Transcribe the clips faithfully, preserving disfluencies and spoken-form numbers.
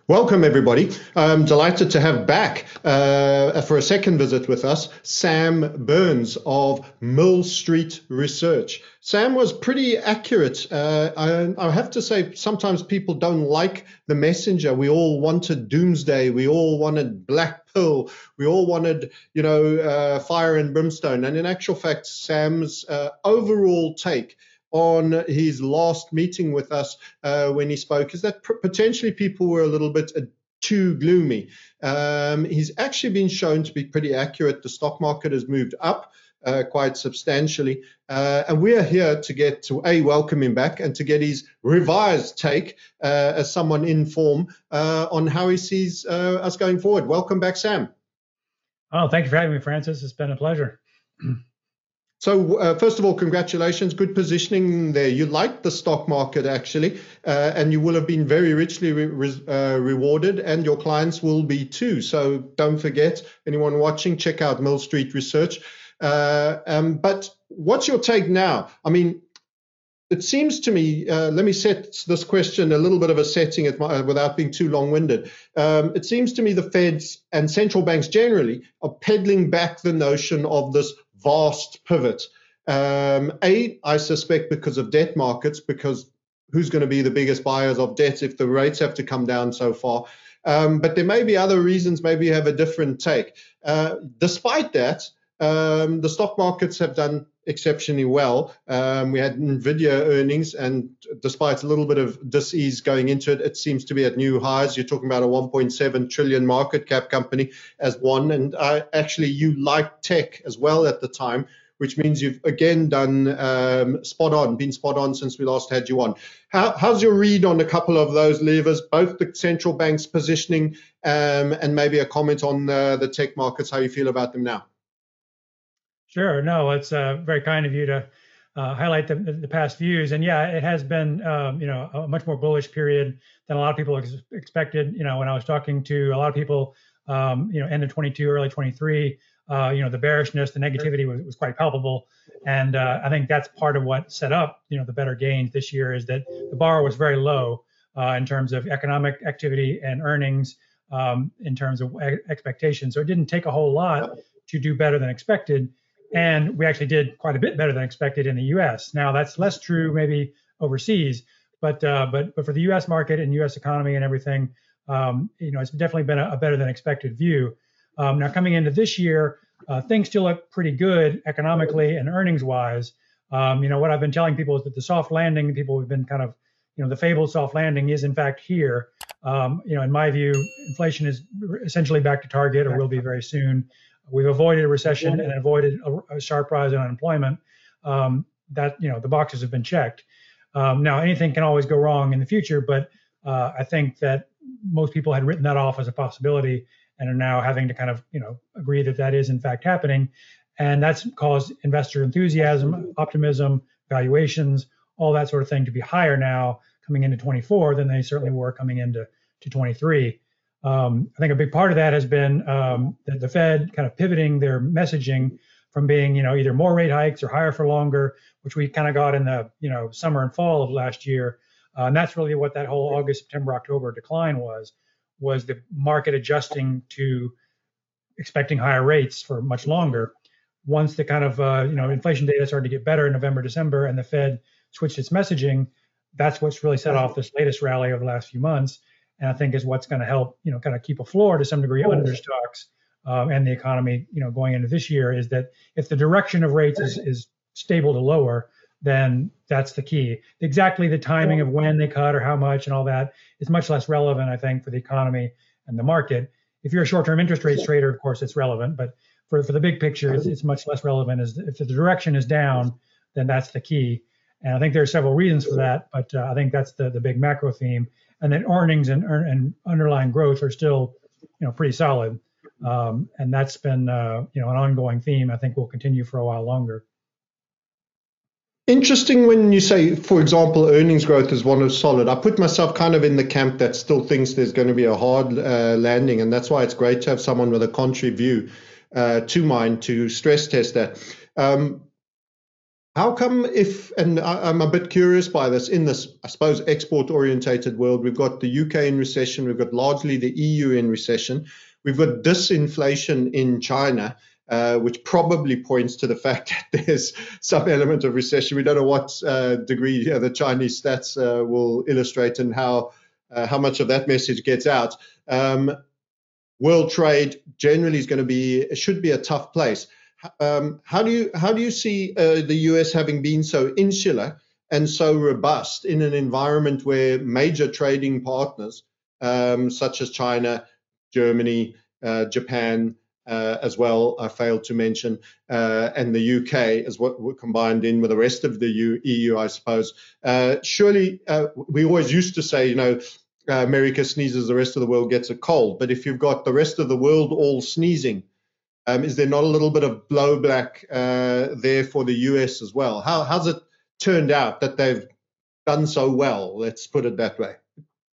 Welcome, everybody. I'm delighted to have back uh, for a second visit with us, Sam Burns of Mill Street Research. Sam was pretty accurate. Uh, I, I have to say, sometimes people don't like the messenger. We all wanted doomsday. We all wanted black pill. We all wanted, you know, uh, fire and brimstone. And in actual fact, Sam's uh, overall take on his last meeting with us uh, when he spoke is that potentially people were a little bit uh, too gloomy. Um, he's actually been shown to be pretty accurate. The stock market has moved up uh, quite substantially. Uh, and we're here to get to A, welcome him back and to get his revised take uh, as someone in form uh, on how he sees uh, us going forward. Welcome back, Sam. Oh, thank you for having me, Francis. It's been a pleasure. So uh, first of all, congratulations, good positioning there. You liked the stock market actually, uh, and you will have been very richly re re uh, rewarded, and your clients will be too. So don't forget, anyone watching, check out Mill Street Research. Uh, um, but what's your take now? I mean, it seems to me, uh, let me set this question a little bit of a setting at my, without being too long-winded. Um, it seems to me the Feds and central banks generally are peddling back the notion of this vast pivot. Um, A, I suspect because of debt markets, because who's going to be the biggest buyers of debt if the rates have to come down so far? Um, but there may be other reasons, maybe you have a different take. Uh, despite that, um, the stock markets have done exceptionally well. Um, we had NVIDIA earnings, and despite a little bit of dis-ease going into it, it seems to be at new highs. You're talking about a one point seven trillion market cap company as one, and I, actually you liked tech as well at the time, which means you've again done um, spot on, been spot on since we last had you on. How, how's your read on a couple of those levers, both the central bank's positioning um, and maybe a comment on uh, the tech markets, how you feel about them now? Sure. No, it's uh, very kind of you to uh, highlight the, the past views. And yeah, it has been, um, you know, a much more bullish period than a lot of people ex expected. You know, when I was talking to a lot of people, um, you know, end of twenty-two, early twenty-three, uh, you know, the bearishness, the negativity was, was quite palpable. And uh, I think that's part of what set up, you know, the better gains this year is that the bar was very low uh, in terms of economic activity and earnings, um, in terms of expectations. So it didn't take a whole lot to do better than expected. And we actually did quite a bit better than expected in the U S. Now that's less true maybe overseas, but uh, but but for the U S market and U S economy and everything, um, you know, it's definitely been a, a better than expected view. Um, now coming into this year, uh, things still look pretty good economically and earnings wise. Um, you know, what I've been telling people is that the soft landing, people have been kind of, you know, the fabled soft landing is in fact here. Um, you know, in my view, inflation is essentially back to target or will be very soon. We've avoided a recession and avoided a, a sharp rise in unemployment. Um, that, you know, the boxes have been checked. Um, now, anything can always go wrong in the future, but uh, I think that most people had written that off as a possibility and are now having to kind of, you know, agree that that is in fact happening. And that's caused investor enthusiasm, optimism, valuations, all that sort of thing to be higher now coming into twenty-four than they certainly were coming into to twenty-three. Um, I think a big part of that has been um, the, the Fed kind of pivoting their messaging from being, you know, either more rate hikes or higher for longer, which we kind of got in the, you know, summer and fall of last year. Uh, and that's really what that whole August, September, October decline was, was the market adjusting to expecting higher rates for much longer. Once the kind of, uh, you know, inflation data started to get better in November, December, and the Fed switched its messaging, that's what's really set off this latest rally over the last few months. And I think is what's going to help, you know, kind of keep a floor to some degree under stocks um, and the economy, you know, going into this year is that if the direction of rates is, is stable to lower, then that's the key. Exactly the timing of when they cut or how much and all that is much less relevant, I think, for the economy and the market. If you're a short-term interest rates trader, of course, it's relevant. But for, for the big picture, it's, it's much less relevant. As if the direction is down, then that's the key. And I think there are several reasons for that, but uh, I think that's the, the big macro theme. And then earnings and, and underlying growth are still, you know, pretty solid. Um, and that's been, uh, you know, an ongoing theme. I think will continue for a while longer. Interesting when you say, for example, earnings growth is one of solid. I put myself kind of in the camp that still thinks there's going to be a hard uh, landing. And that's why it's great to have someone with a contrary view uh, to mine to stress test that. Um, How come if, and I, I'm a bit curious by this, in this, I suppose, export-orientated world, we've got the U K in recession, we've got largely the E U in recession, we've got disinflation in China, uh, which probably points to the fact that there's some element of recession. We don't know what uh, degree uh, the Chinese stats uh, will illustrate and how, uh, how much of that message gets out. Um, world trade generally is going to be, should be a tough place. Um, how do you how do you see uh, the U S having been so insular and so robust in an environment where major trading partners um, such as China, Germany, uh, Japan uh, as well, I failed to mention, uh, and the U K as what were combined in with the rest of the E U, I suppose. Uh, surely uh, we always used to say, you know, uh, America sneezes, the rest of the world gets a cold. But if you've got the rest of the world all sneezing, Um, is there not a little bit of blowback uh, there for the U S as well? How, how's it turned out that they've done so well? Let's put it that way.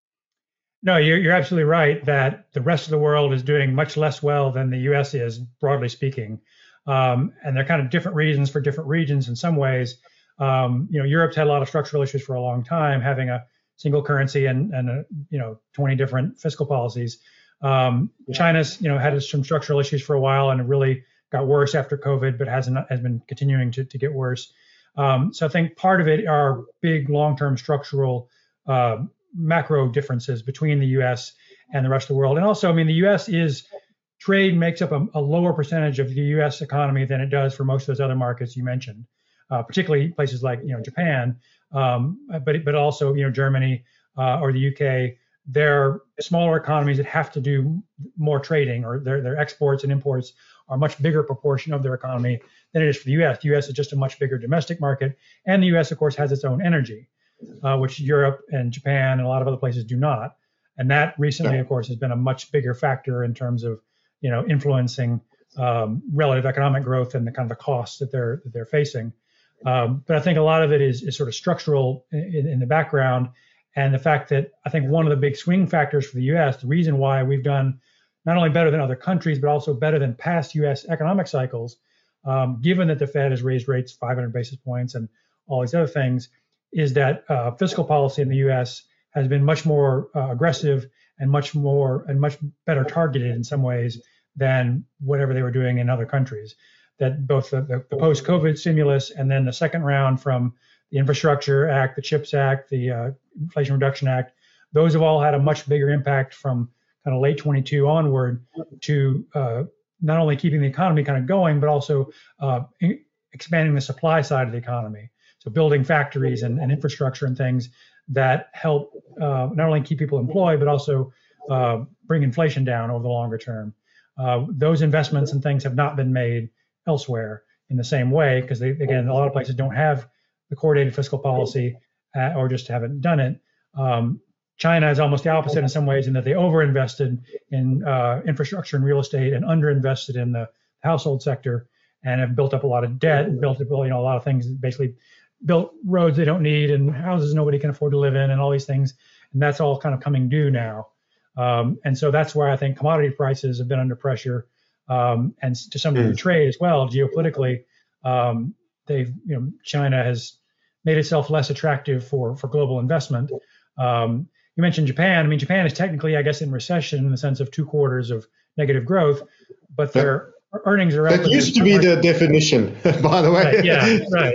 No, you're, you're absolutely right that the rest of the world is doing much less well than the U S is, broadly speaking. Um, and they're kind of different reasons for different regions in some ways. Um, you know, Europe's had a lot of structural issues for a long time, having a single currency and, and a, you know, twenty different fiscal policies. Um, China's, you know, had some structural issues for a while, and it really got worse after COVID, but hasn't has been continuing to, to get worse. Um, so I think part of it are big long-term structural uh, macro differences between the U S and the rest of the world. And also, I mean, the U S is trade makes up a, a lower percentage of the U S economy than it does for most of those other markets you mentioned, uh, particularly places like, you know, Japan, um, but but also, you know, Germany uh, or the U K. They're smaller economies that have to do more trading, or their, their exports and imports are a much bigger proportion of their economy than it is for the U S. The U S is just a much bigger domestic market. And the U S, of course, has its own energy, uh, which Europe and Japan and a lot of other places do not. And that recently, of course, has been a much bigger factor in terms of, you know, influencing um, relative economic growth and the kind of the costs that they're that they're facing. Um, but I think a lot of it is, is sort of structural in, in the background. And the fact that I think one of the big swing factors for the U S, the reason why we've done not only better than other countries, but also better than past U S economic cycles, um, given that the Fed has raised rates five hundred basis points and all these other things, is that uh, fiscal policy in the U S has been much more uh, aggressive and much more and much better targeted in some ways than whatever they were doing in other countries. That both the, the, the post-COVID stimulus and then the second round from the Infrastructure Act, the CHIPS Act, the uh, Inflation Reduction Act, those have all had a much bigger impact from kind of late twenty-two onward to uh, not only keeping the economy kind of going, but also uh, in, expanding the supply side of the economy. So building factories and, and infrastructure and things that help uh, not only keep people employed, but also uh, bring inflation down over the longer term. Uh, those investments and things have not been made elsewhere in the same way, because they, again, a lot of places don't have the coordinated fiscal policy uh, or just haven't done it. Um, China is almost the opposite in some ways, in that they overinvested in uh, infrastructure and real estate and underinvested in the household sector, and have built up a lot of debt and built up, you know, a lot of things, basically built roads they don't need and houses nobody can afford to live in and all these things. And that's all kind of coming due now. Um, and so that's why I think commodity prices have been under pressure, um, and to some degree trade as well, geopolitically. Um, they've, you know, China has made itself less attractive for, for global investment. Um, you mentioned Japan. I mean, Japan is technically, I guess, in recession in the sense of two quarters of negative growth, but their earnings are. That used to be the definition, by the way. Right, yeah,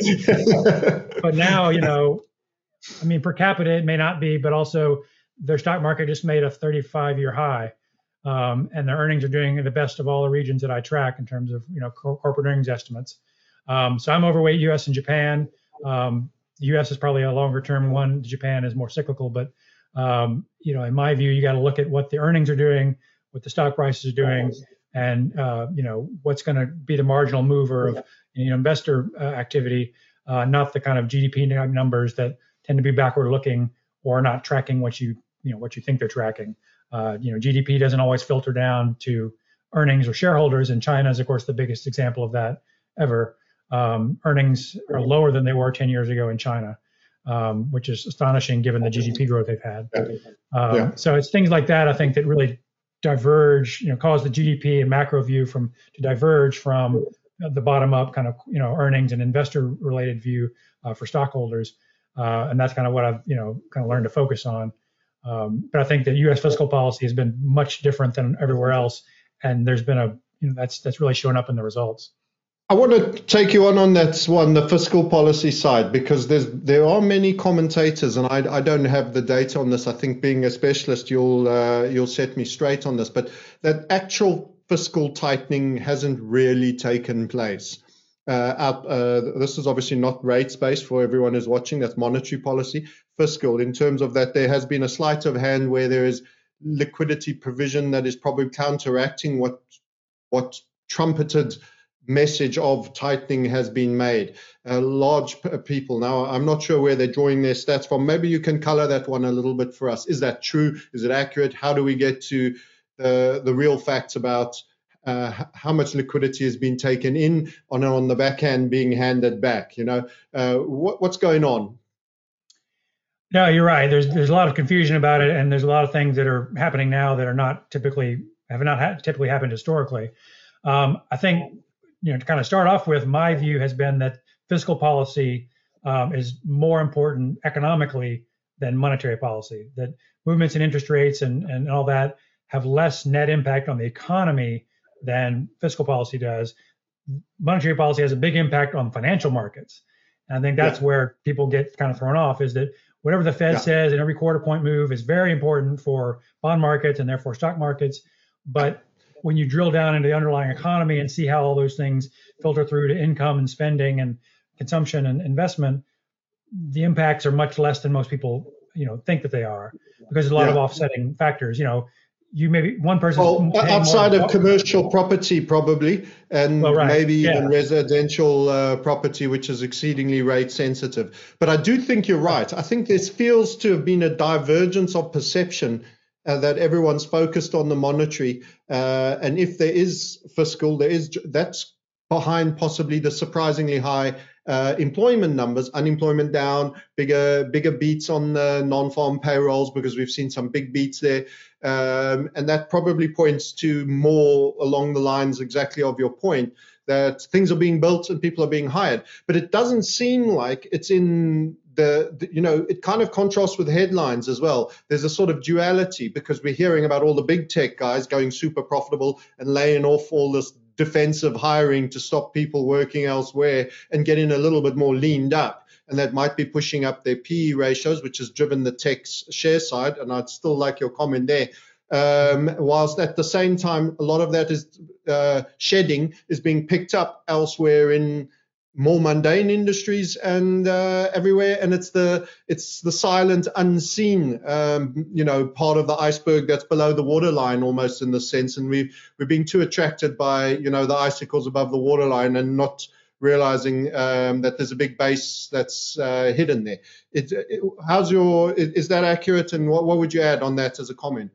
right. But now, you know, I mean, per capita, it may not be, but also their stock market just made a thirty-five year high. Um, and their earnings are doing the best of all the regions that I track in terms of, you know, cor- corporate earnings estimates. Um, so I'm overweight U S and Japan. Um, the U S is probably a longer term one. Japan is more cyclical, but um, you know, in my view, you got to look at what the earnings are doing, what the stock prices are doing, and uh, you know, what's going to be the marginal mover of, you know, investor uh, activity, uh, not the kind of G D P numbers that tend to be backward looking or not tracking what you, you know, what you think they're tracking. Uh, you know, G D P doesn't always filter down to earnings or shareholders, and China is, of course, the biggest example of that ever. Um, earnings are lower than they were ten years ago in China, um, which is astonishing given the G D P growth they've had. Um, yeah. So it's things like that, I think, that really diverge, you know, cause the G D P and macro view from to diverge from the bottom up kind of, you know, earnings and investor related view uh, for stockholders. Uh, and that's kind of what I've, you know, kind of learned to focus on. Um, but I think that U S fiscal policy has been much different than everywhere else. And there's been a, you know, that's, that's really shown up in the results. I want to take you on on that one, the fiscal policy side, because there's there are many commentators, and I, I don't have the data on this. I think being a specialist, you'll uh, you'll set me straight on this, but that actual fiscal tightening hasn't really taken place. Uh, up, uh, this is obviously not rates based for everyone who's watching. That's monetary policy. Fiscal, in terms of that, there has been a sleight of hand where there is liquidity provision that is probably counteracting what what trumpeted message of tightening has been made. Uh, large p- people. Now, I'm not sure where they're drawing their stats from. Maybe you can color that one a little bit for us. Is that true? Is it accurate? How do we get to uh, the real facts about uh, h- how much liquidity has been taken in on on the back end being handed back? You know, uh, what, what's going on? No, you're right. There's there's a lot of confusion about it, and there's a lot of things that are happening now that are not typically have not ha- typically happened historically. Um, I think, you know, to kind of start off with, my view has been that fiscal policy um, is more important economically than monetary policy. That movements in interest rates and and all that have less net impact on the economy than fiscal policy does. Monetary policy has a big impact on financial markets. And I think that's yeah. where people get kind of thrown off, is that whatever the Fed yeah. says in every quarter point move is very important for bond markets and therefore stock markets. But when you drill down into the underlying economy and see how all those things filter through to income and spending and consumption and investment, the impacts are much less than most people, you know, think that they are, because there's a lot yeah. of offsetting factors. You know, you maybe one person well, outside of commercial property probably, and well, right. maybe yeah. even residential uh, property, which is exceedingly rate sensitive. But I do think you're right. I think there feels to have been a divergence of perception uh, that everyone's focused on the monetary, uh, and if there is fiscal, there is that's behind possibly the surprisingly high uh, employment numbers, unemployment down, bigger bigger beats on the non-farm payrolls, because we've seen some big beats there. Um, and that probably points to more along the lines exactly of your point, that things are being built and people are being hired. But it doesn't seem like it's in the, the, you know, it kind of contrasts with headlines as well. There's a sort of duality, because we're hearing about all the big tech guys going super profitable and laying off all this defensive hiring to stop people working elsewhere and getting a little bit more leaned up. And that might be pushing up their P E ratios, which has driven the tech's share side. And I'd still like your comment there. Um, whilst at the same time, a lot of that is uh, shedding is being picked up elsewhere in more mundane industries and uh, everywhere. And it's the it's the silent, unseen, um, you know, part of the iceberg that's below the waterline, almost in this sense. And we we're being too attracted by, you know, the icicles above the waterline and not realizing um, that there's a big base that's uh, hidden there. It, it, how's your, is that accurate? And what, what would you add on that as a comment?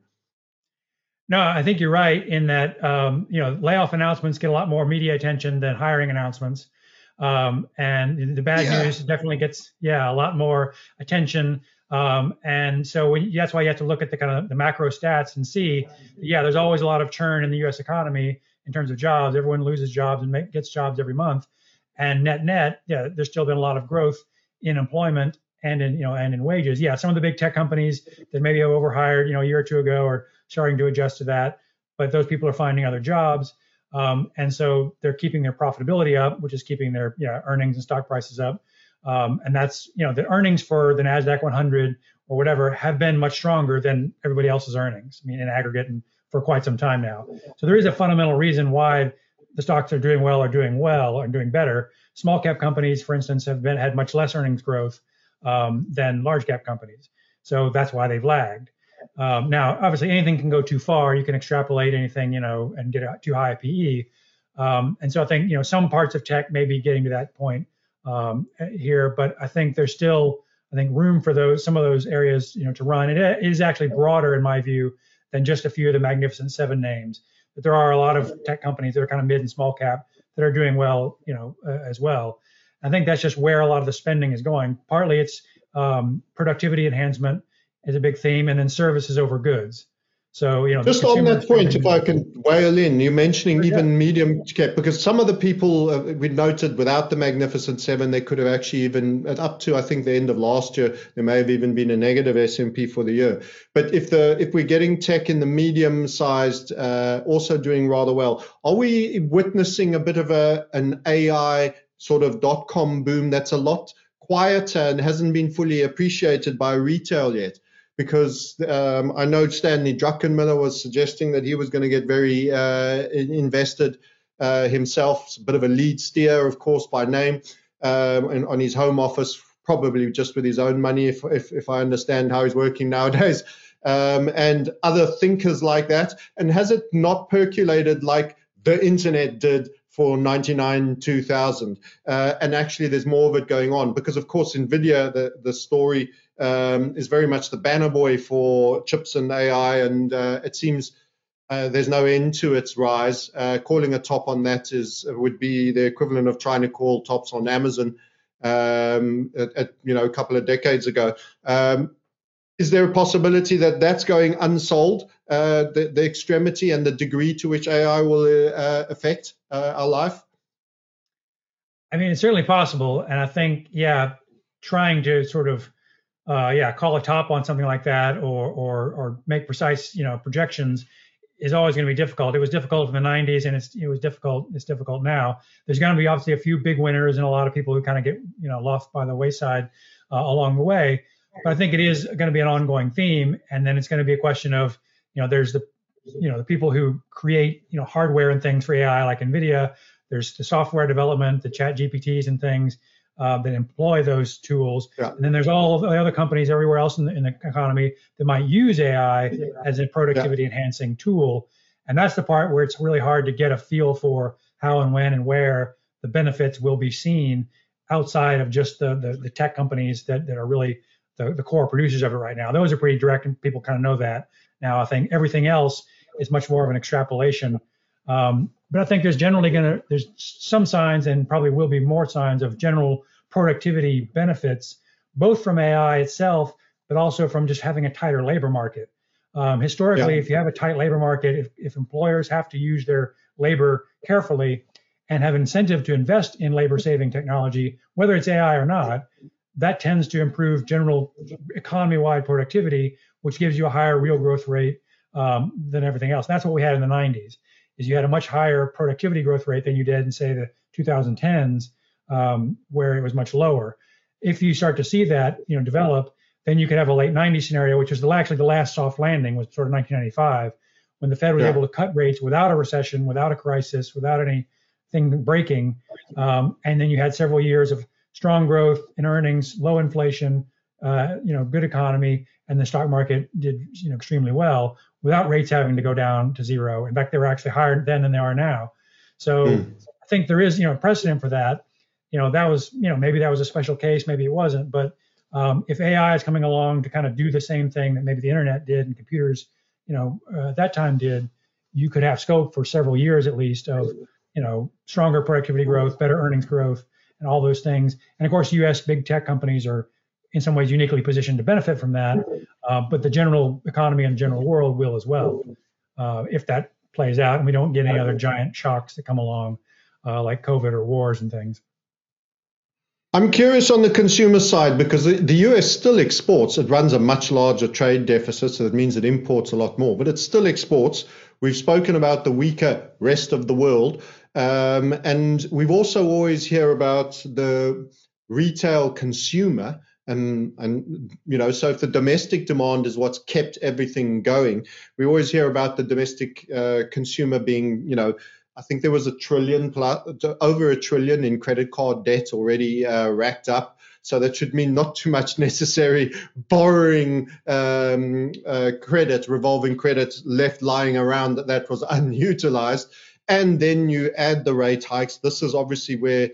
No, I think you're right in that, um, you know, layoff announcements get a lot more media attention than hiring announcements. Um, and the bad yeah. news definitely gets, yeah, a lot more attention. Um, and so when, that's why you have to look at the kind of the macro stats and see, yeah, there's always a lot of churn in the U S economy in terms of jobs. Everyone loses jobs and make, gets jobs every month. And net net, yeah, there's still been a lot of growth in employment and in, you know, and in wages. Yeah, some of the big tech companies that maybe have overhired, you know, a year or two ago are starting to adjust to that, but those people are finding other jobs. Um, and so they're keeping their profitability up, which is keeping their yeah, earnings and stock prices up. Um, and that's, you know, the earnings for the NASDAQ one hundred or whatever have been much stronger than everybody else's earnings, I mean, in aggregate and for quite some time now. So there is a fundamental reason why the stocks are doing well, are doing well, are doing better. Small cap companies, for instance, have been had much less earnings growth um, than large cap companies. So that's why they've lagged. Um, now, obviously, anything can go too far. You can extrapolate anything, you know, and get a too high a P E. Um, and so I think, you know, some parts of tech may be getting to that point um, here, but I think there's still, I think, room for those, some of those areas, you know, to run. It is actually broader, in my view, than just a few of the Magnificent Seven names. But there are a lot of tech companies that are kind of mid and small cap that are doing well, you know, uh, as well. I think that's just where a lot of the spending is going. Partly it's um, productivity enhancement is a big theme, and then services over goods. So, you know, Just on that point, if I can wail in, you're mentioning even medium cap, because some of the people uh, we noted without the Magnificent Seven, they could have actually even up to, I think, the end of last year, there may have even been a negative S and P for the year. But if the if we're getting tech in the medium-sized, uh, also doing rather well, are we witnessing a bit of a an A I sort of dot-com boom that's a lot quieter and hasn't been fully appreciated by retail yet? Because um, I know Stanley Druckenmiller was suggesting that he was going to get very uh, invested uh, himself. It's a bit of a lead steer, of course, by name, um, and on his home office, probably just with his own money, if if, if I understand how he's working nowadays, um, and other thinkers like that. And has it not percolated like the internet did for ninety-nine, two thousand? Uh, and actually, there's more of it going on because, of course, NVIDIA, the, the story um, is very much the banner boy for chips and A I, and uh, it seems uh, there's no end to its rise. Uh, calling a top on that is would be the equivalent of trying to call tops on Amazon um, at, at you know a couple of decades ago. Um, is there a possibility that that's going unsold, uh, the, the extremity and the degree to which A I will uh, affect uh, our life? I mean, it's certainly possible. And I think, yeah, trying to sort of, uh, yeah, call a top on something like that or, or, or make precise, you know, projections is always going to be difficult. It was difficult in the nineties and it's, it was difficult. It's difficult now. There's going to be obviously a few big winners and a lot of people who kind of get, you know, lost by the wayside uh, along the way. But I think it is going to be an ongoing theme. And then it's going to be a question of, you know, there's the, you know, the people who create, you know, hardware and things for A I like NVIDIA. There's the software development, the chat G P Ts and things uh, that employ those tools. Yeah. And then there's all the other companies everywhere else in the, in the economy that might use A I yeah. as a productivity yeah. enhancing tool. And that's the part where it's really hard to get a feel for how and when and where the benefits will be seen outside of just the, the, the tech companies that, that are really the, the core producers of it right now. Those are pretty direct and people kind of know that. Now, I think everything else is much more of an extrapolation. Um, but I think there's generally going to, there's some signs and probably will be more signs of general productivity benefits, both from A I itself, but also from just having a tighter labor market. Um, historically, yeah. if you have a tight labor market, if, if employers have to use their labor carefully and have incentive to invest in labor saving technology, whether it's A I or not, that tends to improve general economy-wide productivity, which gives you a higher real growth rate um, than everything else. That's what we had in the nineties, is you had a much higher productivity growth rate than you did in, say, the twenty tens, um, where it was much lower. If you start to see that, you know, develop, then you could have a late nineties scenario, which was the, actually the last soft landing was sort of nineteen ninety-five, when the Fed was yeah. able to cut rates without a recession, without a crisis, without anything breaking. Um, and then you had several years of strong growth in earnings, low inflation, uh, you know, good economy, and the stock market did, you know, extremely well without rates having to go down to zero. In fact, they were actually higher then than they are now. So mm. I think there is, you know, precedent for that. You know, that was, you know, maybe that was a special case, maybe it wasn't. But um, if A I is coming along to kind of do the same thing that maybe the internet did and computers, you know, uh, at that time did, you could have scope for several years at least of, you know, stronger productivity growth, better earnings growth, and all those things. And of course, U S big tech companies are in some ways uniquely positioned to benefit from that. Uh, but the general economy and general world will as well, uh, if that plays out and we don't get any other giant shocks that come along, uh, like COVID or wars and things. I'm curious on the consumer side, because the, the U S still exports. It runs a much larger trade deficit, so that means it imports a lot more, but it still exports. We've spoken about the weaker rest of the world. Um, and we've also always hear about the retail consumer. And, and, you know, so if the domestic demand is what's kept everything going, we always hear about the domestic uh, consumer being, you know, I think there was a trillion, plus, over a trillion in credit card debt already uh, racked up. So that should mean not too much necessary borrowing um, uh, credit, revolving credit left lying around that, that was unutilized. And then you add the rate hikes. This is obviously where,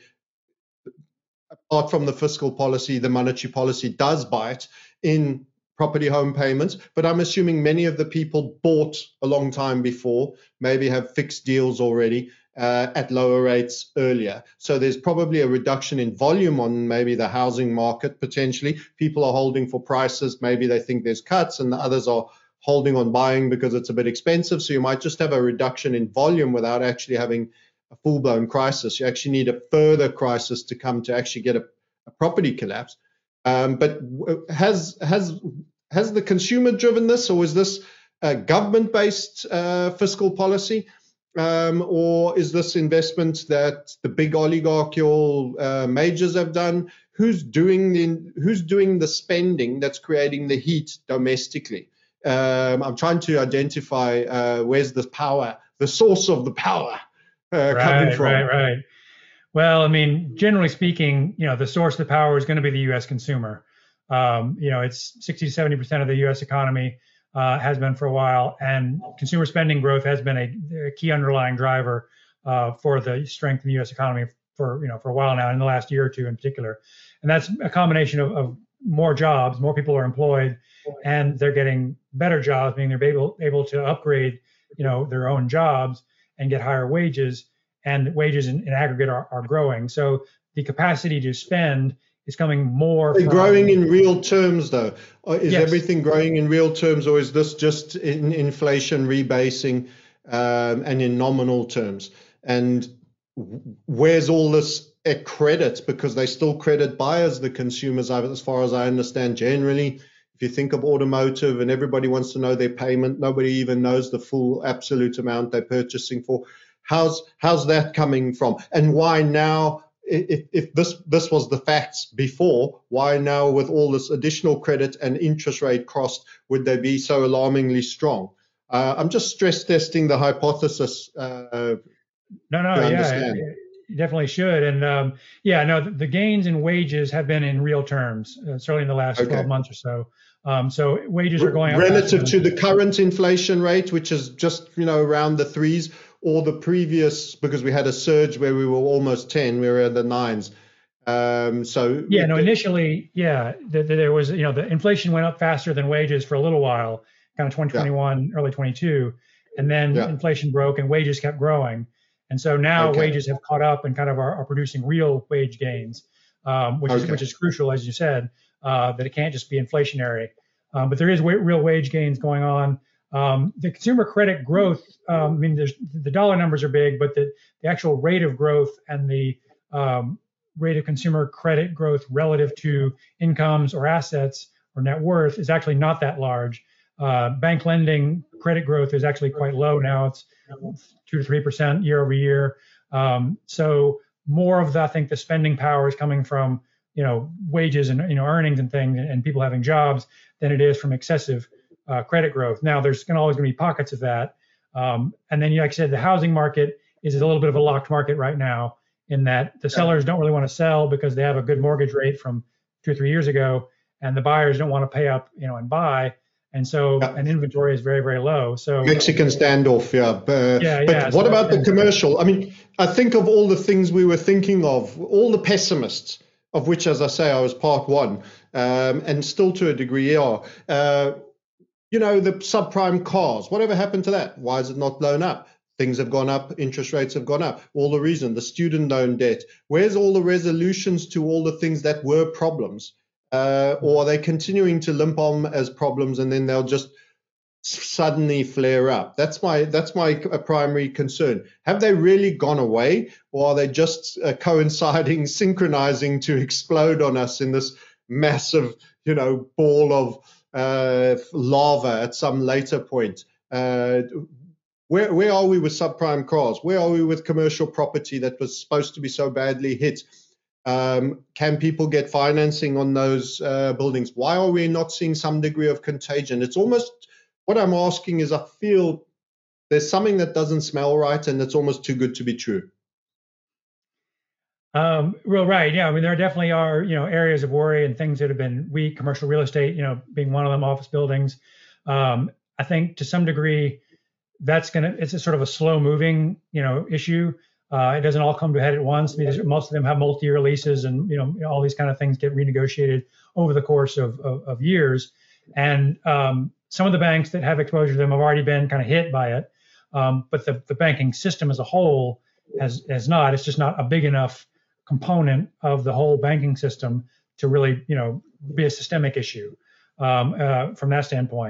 apart from the fiscal policy, the monetary policy does bite in property home payments. But I'm assuming many of the people bought a long time before, maybe have fixed deals already uh, at lower rates earlier. So there's probably a reduction in volume on maybe the housing market potentially. People are holding for prices. Maybe they think there's cuts and the others are holding on buying because it's a bit expensive. So you might just have a reduction in volume without actually having a full-blown crisis. You actually need a further crisis to come to actually get a, a property collapse. Um, but has has has the consumer driven this, or is this a government-based uh, fiscal policy? Um, or is this investment that the big oligarchical uh, majors have done? Who's doing the who's doing the spending that's creating the heat domestically? Um, I'm trying to identify uh, where's the power, the source of the power uh, right, coming from. Right, right. Well, I mean, generally speaking, you know, the source of the power is going to be the U S consumer. Um, you know, it's sixty to seventy percent of the U S economy. Uh, has been for a while, and consumer spending growth has been a, a key underlying driver uh, for the strength in the U S economy for you know for a while now, in the last year or two in particular. And that's a combination of, of more jobs, more people are employed, and they're getting better jobs, meaning they're able able to upgrade you know their own jobs and get higher wages, and wages in, in aggregate are, are growing. So the capacity to spend is coming more. Are they from, growing in real terms, though? Or is yes. everything growing in real terms, or is this just in inflation rebasing um, and in nominal terms? And where's all this at credit? Because they still credit buyers, the consumers, as far as I understand. Generally, if you think of automotive and everybody wants to know their payment, nobody even knows the full absolute amount they're purchasing for. How's how's that coming from? And why now? If, if this this was the facts before, why now with all this additional credit and interest rate cost would they be so alarmingly strong? Uh, I'm just stress testing the hypothesis. Uh, no, no, to yeah, understand. you definitely should. And um, yeah, no, the, the gains in wages have been in real terms, uh, certainly in the last Okay. twelve months or so. Um, so wages are going up relative to than, the current inflation rate, which is just you know around the threes, or the previous, because we had a surge where we were almost ten, we were at the nines. Um, so yeah, no, initially, yeah, the, the, there was, you know, the inflation went up faster than wages for a little while, kind of twenty twenty-one, yeah. early twenty-two, and then yeah. inflation broke and wages kept growing. And so now okay. wages have caught up and kind of are, are producing real wage gains, um, which okay. is which is crucial, as you said, uh, that it can't just be inflationary. Um, but there is w- real wage gains going on. Um, the consumer credit growth, um, I mean, there's, the dollar numbers are big, but the, the actual rate of growth and the um, rate of consumer credit growth relative to incomes or assets or net worth is actually not that large. Uh, bank lending credit growth is actually quite low now. It's two to three percent year over year. Um, so more of the, I think the spending power is coming from, you know, wages and, you know, earnings and things and, and people having jobs than it is from excessive uh, credit growth. Now, there's going to always going to be pockets of that. Um, and then, like I said, the housing market is a little bit of a locked market right now in that the sellers don't really want to sell because they have a good mortgage rate from two or three years ago, and the buyers don't want to pay up, you know, and buy. And so yeah. an inventory is very, very low. So Mexican standoff, yeah. But, yeah, but yeah. what so about the commercial? I mean, I think of all the things we were thinking of, all the pessimists, of which, as I say, I was part one, um, and still to a degree are. Uh, you know, the subprime cars, whatever happened to that? Why is it not blown up? Things have gone up, interest rates have gone up. All the reason, the student loan debt. Where's all the resolutions to all the things that were problems? Uh, or are they continuing to limp on as problems and then they'll just suddenly flare up? That's my that's my primary concern. Have they really gone away, or are they just uh, coinciding, synchronizing to explode on us in this massive, you know, ball of uh, lava at some later point? Uh, where where are we with subprime cars? Where are we with commercial property that was supposed to be so badly hit? Um, can people get financing on those uh, buildings? Why are we not seeing some degree of contagion? It's almost, what I'm asking is, I feel there's something that doesn't smell right, and it's almost too good to be true. Um, well, right. Yeah. I mean, there definitely are, you know, areas of worry and things that have been weak, commercial real estate, you know, being one of them, office buildings. Um, I think to some degree that's going to, it's a sort of a slow moving, you know, issue. Uh, it doesn't all come to a head at once. I mean, most of them have multi-year leases, and you know all these kind of things get renegotiated over the course of of, of years. And um, some of the banks that have exposure to them have already been kind of hit by it, um, but the, the banking system as a whole has has not. It's just not a big enough component of the whole banking system to really you know be a systemic issue um, uh, from that standpoint.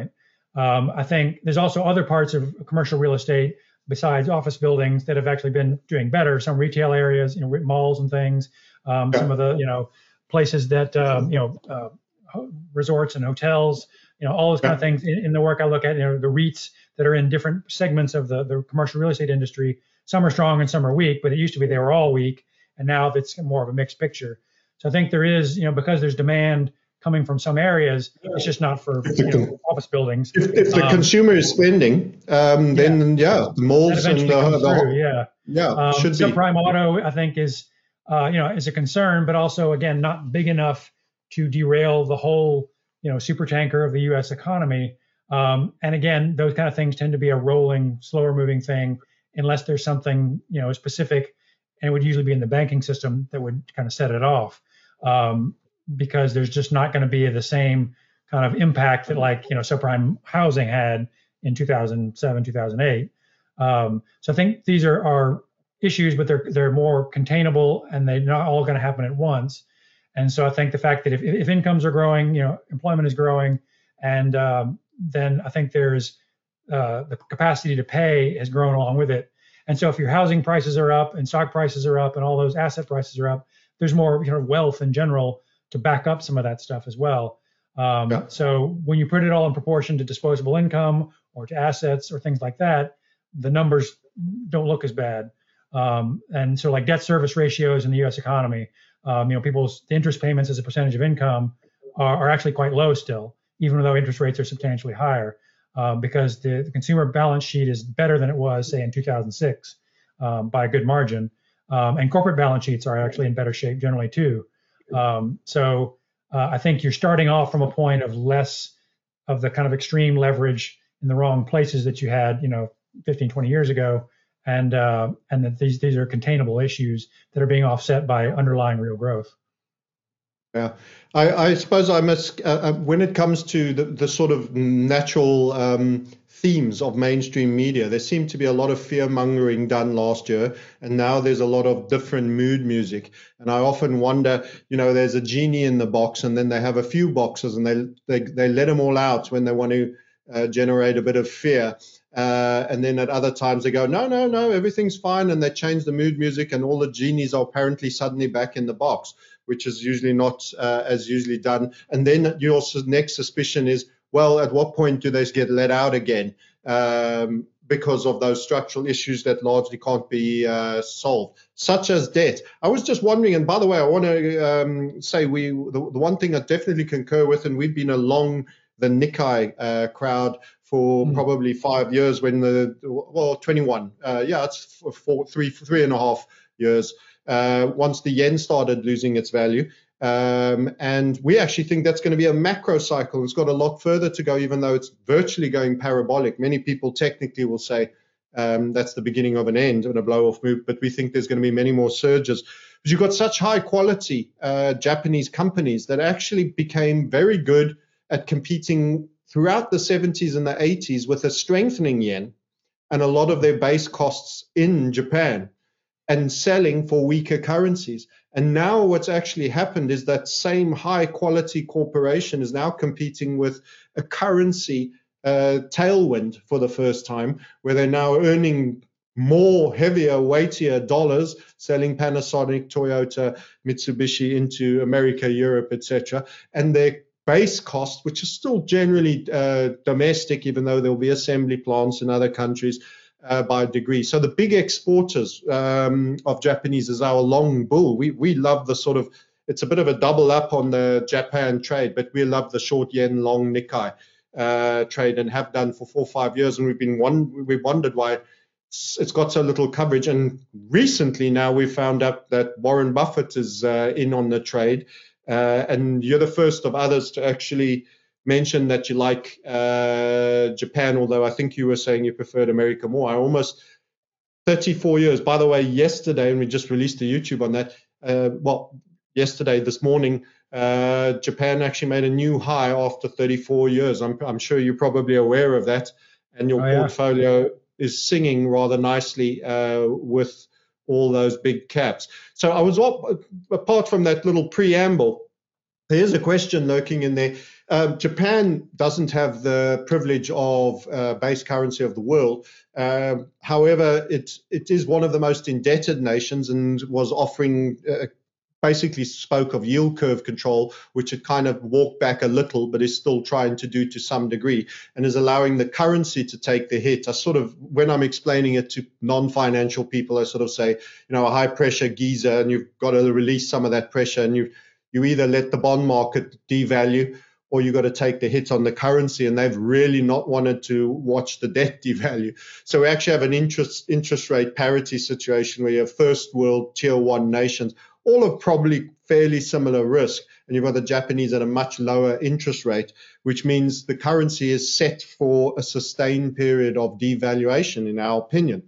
Um, I think there's also other parts of commercial real estate besides office buildings that have actually been doing better. Some retail areas, you know, malls and things. Um, Yeah. some of the, you know, places that, um, you know, uh, resorts and hotels, you know, all those kind of Yeah. things. In, in the work I look at, you know, the REITs that are in different segments of the, the commercial real estate industry. Some are strong and some are weak, but it used to be they were all weak, and now it's more of a mixed picture. So I think there is, you know, because there's demand coming from some areas, it's just not for, If the, you know, office buildings. if, if the Um, consumer is spending, um, yeah, then yeah, the that malls and eventually the, comes the through. whole, Yeah. yeah, Um, should be. subprime auto, I think, is uh, you know is a concern, but also again not big enough to derail the whole you know super tanker of the U S economy. Um, and again, those kind of things tend to be a rolling, slower moving thing unless there's something you know specific, and it would usually be in the banking system that would kind of set it off, um, because there's just not going to be the same kind of impact that like you know subprime housing had in two thousand seven, two thousand eight. Um, so I think these are, are issues, but they're they're more containable and they're not all going to happen at once. And so I think the fact that if, if incomes are growing, you know, employment is growing, and um, then I think there's uh, the capacity to pay has grown along with it. And so if your housing prices are up and stock prices are up and all those asset prices are up, there's more you know wealth in general to back up some of that stuff as well. Um, Yeah. so when you put it all in proportion to disposable income or to assets or things like that, the numbers don't look as bad. Um, and so like debt service ratios in the U S economy, um, you know, people's interest payments as a percentage of income are, are actually quite low still, even though interest rates are substantially higher, uh, because the, the consumer balance sheet is better than it was, say, in two thousand six um, by a good margin. Um, and corporate balance sheets are actually in better shape generally too. Um, so uh, I think you're starting off from a point of less of the kind of extreme leverage in the wrong places that you had, you know, fifteen, twenty years ago, and uh, and that these these are containable issues that are being offset by underlying real growth. Yeah, I, I suppose I must, uh, when it comes to the, the sort of natural um, themes of mainstream media, there seemed to be a lot of fear mongering done last year, and now there's a lot of different mood music. And I often wonder, you know, there's a genie in the box, and then they have a few boxes, and they they, they let them all out when they want to uh, generate a bit of fear. Uh, and then at other times they go, no, no, no, everything's fine, and they change the mood music, and all the genies are apparently suddenly back in the box, which is usually not uh, as usually done. And then your next suspicion is, well, at what point do they get let out again um, because of those structural issues that largely can't be uh, solved, such as debt? I was just wondering, and by the way, I want to um, say we the, the one thing I definitely concur with, and we've been along the Nikkei uh, crowd for mm. probably five years when the, well, twenty-one, uh, yeah, it's four, three, three and a half years. Uh, once the yen started losing its value. Um, and we actually think that's going to be a macro cycle. It's got a lot further to go, even though it's virtually going parabolic. Many people technically will say um, that's the beginning of an end and a blow-off move, but we think there's going to be many more surges. Because you've got such high-quality uh, Japanese companies that actually became very good at competing throughout the seventies and the eighties with a strengthening yen and a lot of their base costs in Japan, and selling for weaker currencies. And now what's actually happened is that same high quality corporation is now competing with a currency uh, tailwind for the first time, where they're now earning more, heavier, weightier dollars, selling Panasonic, Toyota, Mitsubishi into America, Europe, et cetera. And their base cost, which is still generally uh, domestic, even though there'll be assembly plants in other countries, Uh, by a degree. So the big exporters um, of Japanese is our long bull. We we love the sort of, it's a bit of a double up on the Japan trade, but we love the short yen, long Nikkei uh, trade, and have done for four or five years. And we've been one, we wondered why it's, it's got so little coverage. And recently now we found out that Warren Buffett is uh, in on the trade. Uh, and you're the first of others to actually mentioned that you like uh, Japan, although I think you were saying you preferred America more. I almost thirty-four years. By the way, yesterday, and we just released a YouTube on that, uh, well, yesterday, this morning, uh, Japan actually made a new high after thirty-four years. I'm, I'm sure you're probably aware of that, and your oh, yeah. portfolio is singing rather nicely uh, with all those big caps. So I was, apart from that little preamble, there's a question lurking in there. Um, Japan doesn't have the privilege of uh, base currency of the world. Um, however, it it is one of the most indebted nations and was offering. Uh, basically spoke of yield curve control, which it kind of walked back a little, but is still trying to do to some degree, and is allowing the currency to take the hit. I sort of, when I'm explaining it to non-financial people, I sort of say, you know, a high pressure geyser, and you've got to release some of that pressure, and you you either let the bond market devalue, or you got to take the hit on the currency, and they've really not wanted to watch the debt devalue. So we actually have an interest interest rate parity situation where you have first world tier one nations, all of probably fairly similar risk, and you've got the Japanese at a much lower interest rate, which means the currency is set for a sustained period of devaluation, in our opinion.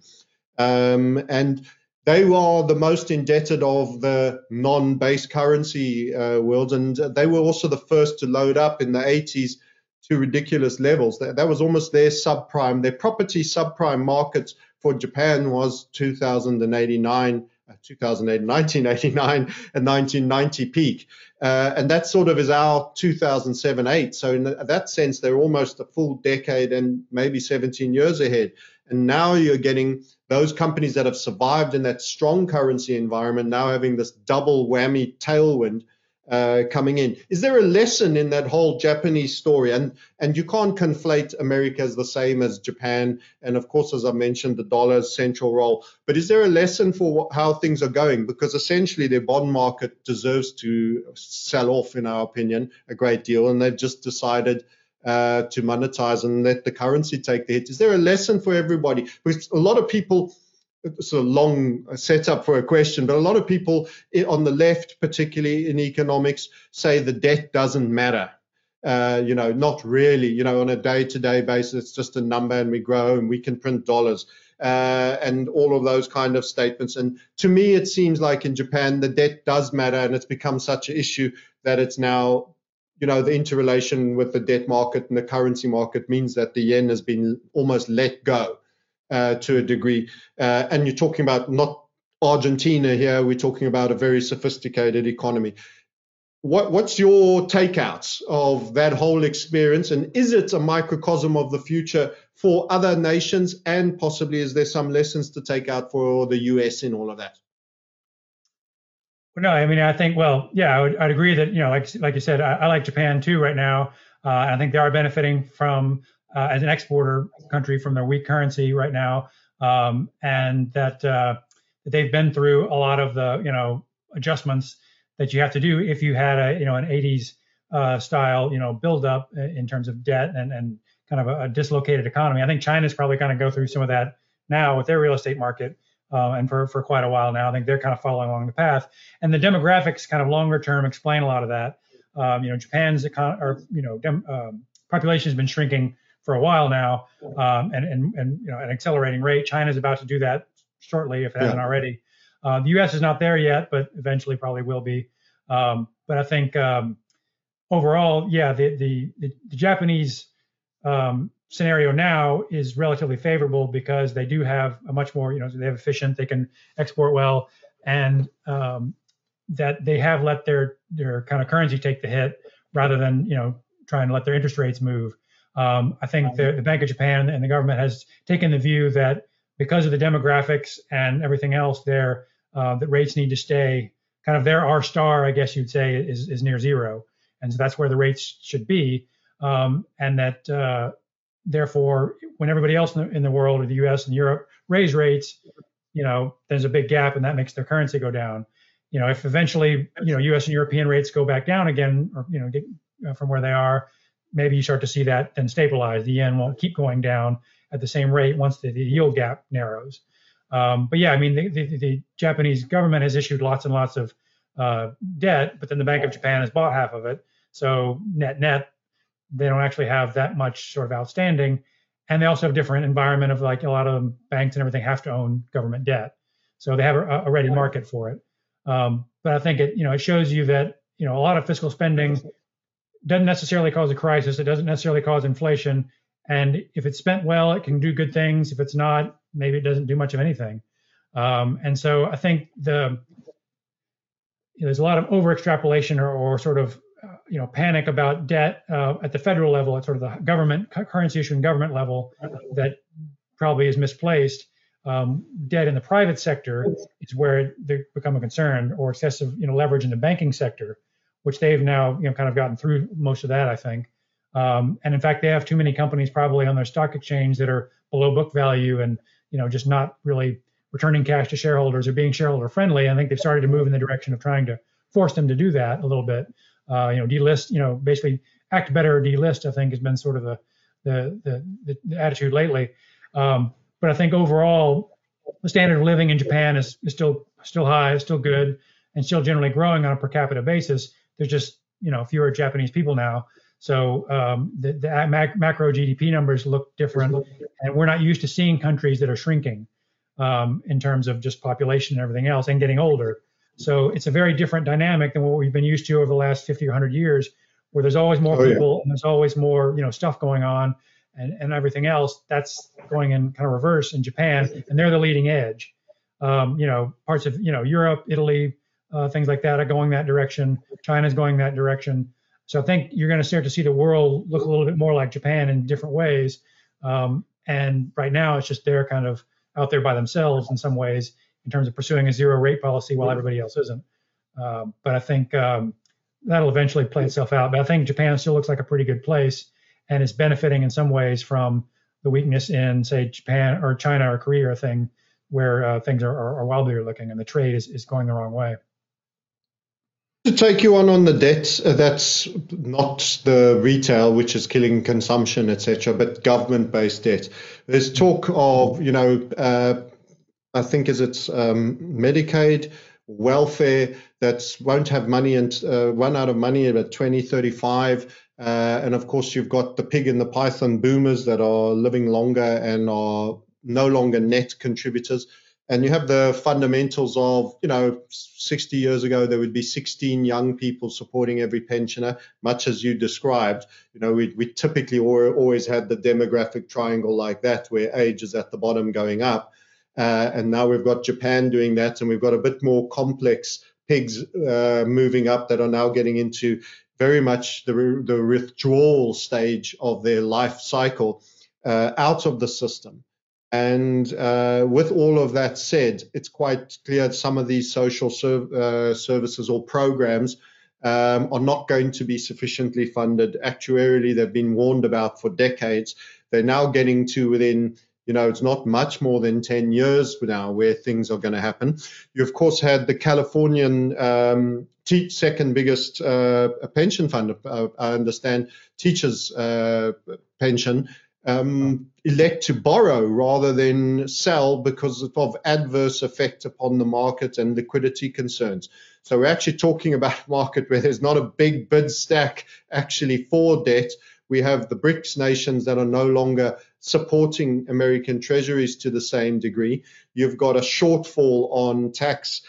Um, and they are the most indebted of the non-base currency uh, worlds, and they were also the first to load up in the eighties to ridiculous levels. That, that was almost their subprime. Their property subprime markets for Japan was two thousand eighty-nine, uh, two thousand eight, nineteen eighty-nine and nineteen ninety peak. Uh, and that sort of is our two thousand seven eight. So in that sense, they're almost a full decade and maybe seventeen years ahead. And now you're getting those companies that have survived in that strong currency environment now having this double whammy tailwind uh, coming in. Is there a lesson in that whole Japanese story? And and you can't conflate America as the same as Japan. And of course, as I mentioned, the dollar's central role. But is there a lesson for what, how things are going? Because essentially their bond market deserves to sell off, in our opinion, a great deal. And they've just decided Uh, to monetize and let the currency take the hit. Is there a lesson for everybody? Because a lot of people, it's a long setup for a question, but a lot of people on the left, particularly in economics, say the debt doesn't matter. Uh, you know, not really. You know, on a day-to-day basis, it's just a number and we grow and we can print dollars. Uh, and all of those kind of statements. And to me, it seems like in Japan, the debt does matter, and it's become such an issue that it's now, you know, the interrelation with the debt market and the currency market means that the yen has been almost let go uh, to a degree. Uh, and you're talking about not Argentina here, we're talking about a very sophisticated economy. What, what's your takeouts of that whole experience? And is it a microcosm of the future for other nations? And possibly, is there some lessons to take out for the U S in all of that? No, I mean, I think, well, yeah, I would, I'd agree that, you know, like like you said, I, I like Japan too right now. Uh, and I think they are benefiting from, uh, as an exporter country, from their weak currency right now. Um, and that, uh, that they've been through a lot of the, you know, adjustments that you have to do if you had a, you know, an eighties uh, style, you know, build up in terms of debt and, and kind of a, a dislocated economy. I think China's probably going to go through some of that now with their real estate market. Uh, and for, for quite a while now, I think they're kind of following along the path. And the demographics, kind of longer term, explain a lot of that. Um, you know, Japan's econ- or you know dem- um, population has been shrinking for a while now, um, and and and you know, at an accelerating rate. China's about to do that shortly, if it hasn't yeah. already. Uh, the U S is not there yet, but eventually probably will be. Um, but I think um, overall, yeah, the the the, the Japanese um, scenario now is relatively favorable because they do have a much more, you know, they have efficient, they can export well, and um, that they have let their their kind of currency take the hit rather than, you know, trying to let their interest rates move. Um, I think the, the Bank of Japan and the government has taken the view that because of the demographics and everything else there, uh, that rates need to stay kind of their R star, I guess you'd say, is, is near zero. And so that's where the rates should be. Um, and that uh, therefore, when everybody else in the, in the world, or the U S and Europe, raise rates, you know, there's a big gap, and that makes their currency go down. You know, if eventually, you know, U S and European rates go back down again, or, you know, get, uh, from where they are, maybe you start to see that then stabilize. The yen won't keep going down at the same rate once the, the yield gap narrows. Um, but yeah, I mean, the, the, the Japanese government has issued lots and lots of uh, debt, but then the Bank of Japan has bought half of it. So net net, they don't actually have that much sort of outstanding. And they also have a different environment of, like, a lot of banks and everything have to own government debt. So they have a, a ready market for it. Um, but I think it, you know, it shows you that, you know, a lot of fiscal spending doesn't necessarily cause a crisis. It doesn't necessarily cause inflation. And if it's spent well, it can do good things. If it's not, maybe it doesn't do much of anything. Um, and so I think the, you know, there's a lot of over extrapolation or, or sort of, uh, you know, panic about debt uh, at the federal level, at sort of the government currency issuing government level, that probably is misplaced. Um, debt in the private sector is where they become a concern, or excessive, you know, leverage in the banking sector, which they've now, you know, kind of gotten through most of that, I think. Um, and in fact, they have too many companies probably on their stock exchange that are below book value and, you know, just not really returning cash to shareholders or being shareholder friendly. I think they've started to move in the direction of trying to force them to do that a little bit. Uh, you know, delist, you know, basically act better or delist, I think has been sort of the the the, the attitude lately. Um, but I think overall, the standard of living in Japan is, is still still high, still good, and still generally growing on a per capita basis. There's just, you know, fewer Japanese people now. So um, the, the mac- macro G D P numbers look different, and we're not used to seeing countries that are shrinking um, in terms of just population and everything else, and getting older. So it's a very different dynamic than what we've been used to over the last fifty or one hundred years, where there's always more oh, people yeah. and there's always more, you know, stuff going on, and, and everything else. That's going in kind of reverse in Japan, and they're the leading edge. Um, you know, parts of, you know, Europe, Italy, uh, things like that are going that direction. China's going that direction. So I think you're going to start to see the world look a little bit more like Japan in different ways. Um, and right now, it's just they're kind of out there by themselves in some ways in terms of pursuing a zero rate policy while everybody else isn't. Uh, but I think um, that'll eventually play itself out. But I think Japan still looks like a pretty good place, and is benefiting in some ways from the weakness in, say, Japan or China or Korea or thing, where uh, things are, are, are wildlier looking and the trade is, is going the wrong way. To take you on on the debt, uh, that's not the retail, which is killing consumption, et cetera, but government-based debt. There's talk of, you know, uh, I think is it um, Medicaid, welfare that won't have money and uh, run out of money at twenty thirty-five. Uh, and of course, you've got the pig and the python boomers that are living longer and are no longer net contributors. And you have the fundamentals of, you know, sixty years ago, there would be sixteen young people supporting every pensioner, much as you described. You know, we, we typically always had the demographic triangle like that, where age is at the bottom going up. Uh, and now we've got Japan doing that, and we've got a bit more complex pigs uh, moving up that are now getting into very much the, the withdrawal stage of their life cycle uh, out of the system. And uh, with all of that said, it's quite clear some of these social serv- uh, services or programs um, are not going to be sufficiently funded. Actuarially, they've been warned about for decades. They're now getting to within, you know, it's not much more than ten years now where things are going to happen. You, of course, had the Californian um, te- second biggest uh, pension fund, uh, I understand, teachers' uh, pension, Um, elect to borrow rather than sell because of adverse effect upon the market and liquidity concerns. So we're actually talking about a market where there's not a big bid stack actually for debt. We have the BRICS nations that are no longer supporting American treasuries to the same degree. You've got a shortfall on tax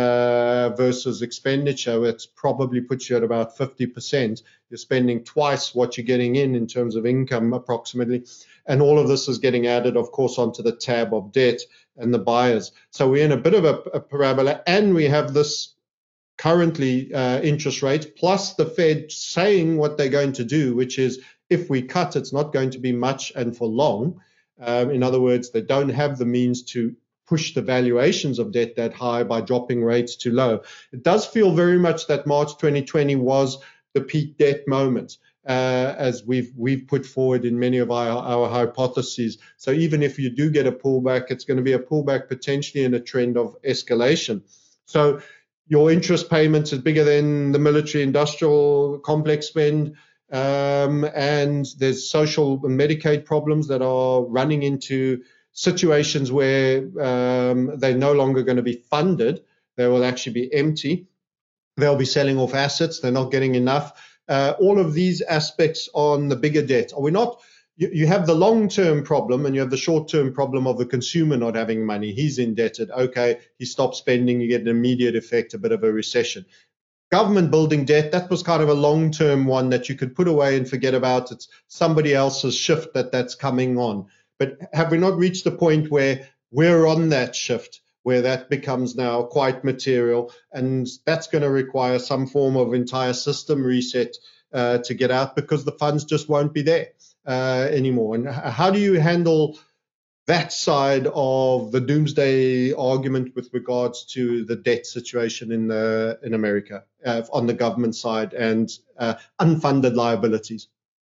uh, versus expenditure, which probably puts you at about fifty percent. You're spending twice what you're getting in in terms of income approximately. And all of this is getting added, of course, onto the tab of debt and the buyers. So we're in a bit of a, a parabola, and we have this currently uh, interest rate plus the Fed saying what they're going to do, which is if we cut, it's not going to be much and for long. Um, in other words, they don't have the means to push the valuations of debt that high by dropping rates too low. It does feel very much that March twenty twenty was the peak debt moment, uh, as we've we've put forward in many of our, our hypotheses. So even if you do get a pullback, it's going to be a pullback potentially in a trend of escalation. So your interest payments is bigger than the military industrial complex spend, um, and there's social and Medicaid problems that are running into situations where um, they're no longer going to be funded. They will actually be empty. They'll be selling off assets. They're not getting enough. Uh, all of these aspects on the bigger debt. Are we not? You, you have the long-term problem and you have the short-term problem of the consumer not having money. He's indebted. Okay, he stops spending. You get an immediate effect, a bit of a recession. Government building debt, that was kind of a long-term one that you could put away and forget about. It's somebody else's shift that that's coming on. But have we not reached the point where we're on that shift, where that becomes now quite material, and that's going to require some form of entire system reset uh, to get out, because the funds just won't be there uh, anymore. And how do you handle that side of the doomsday argument with regards to the debt situation in the, in America uh, on the government side and uh, unfunded liabilities?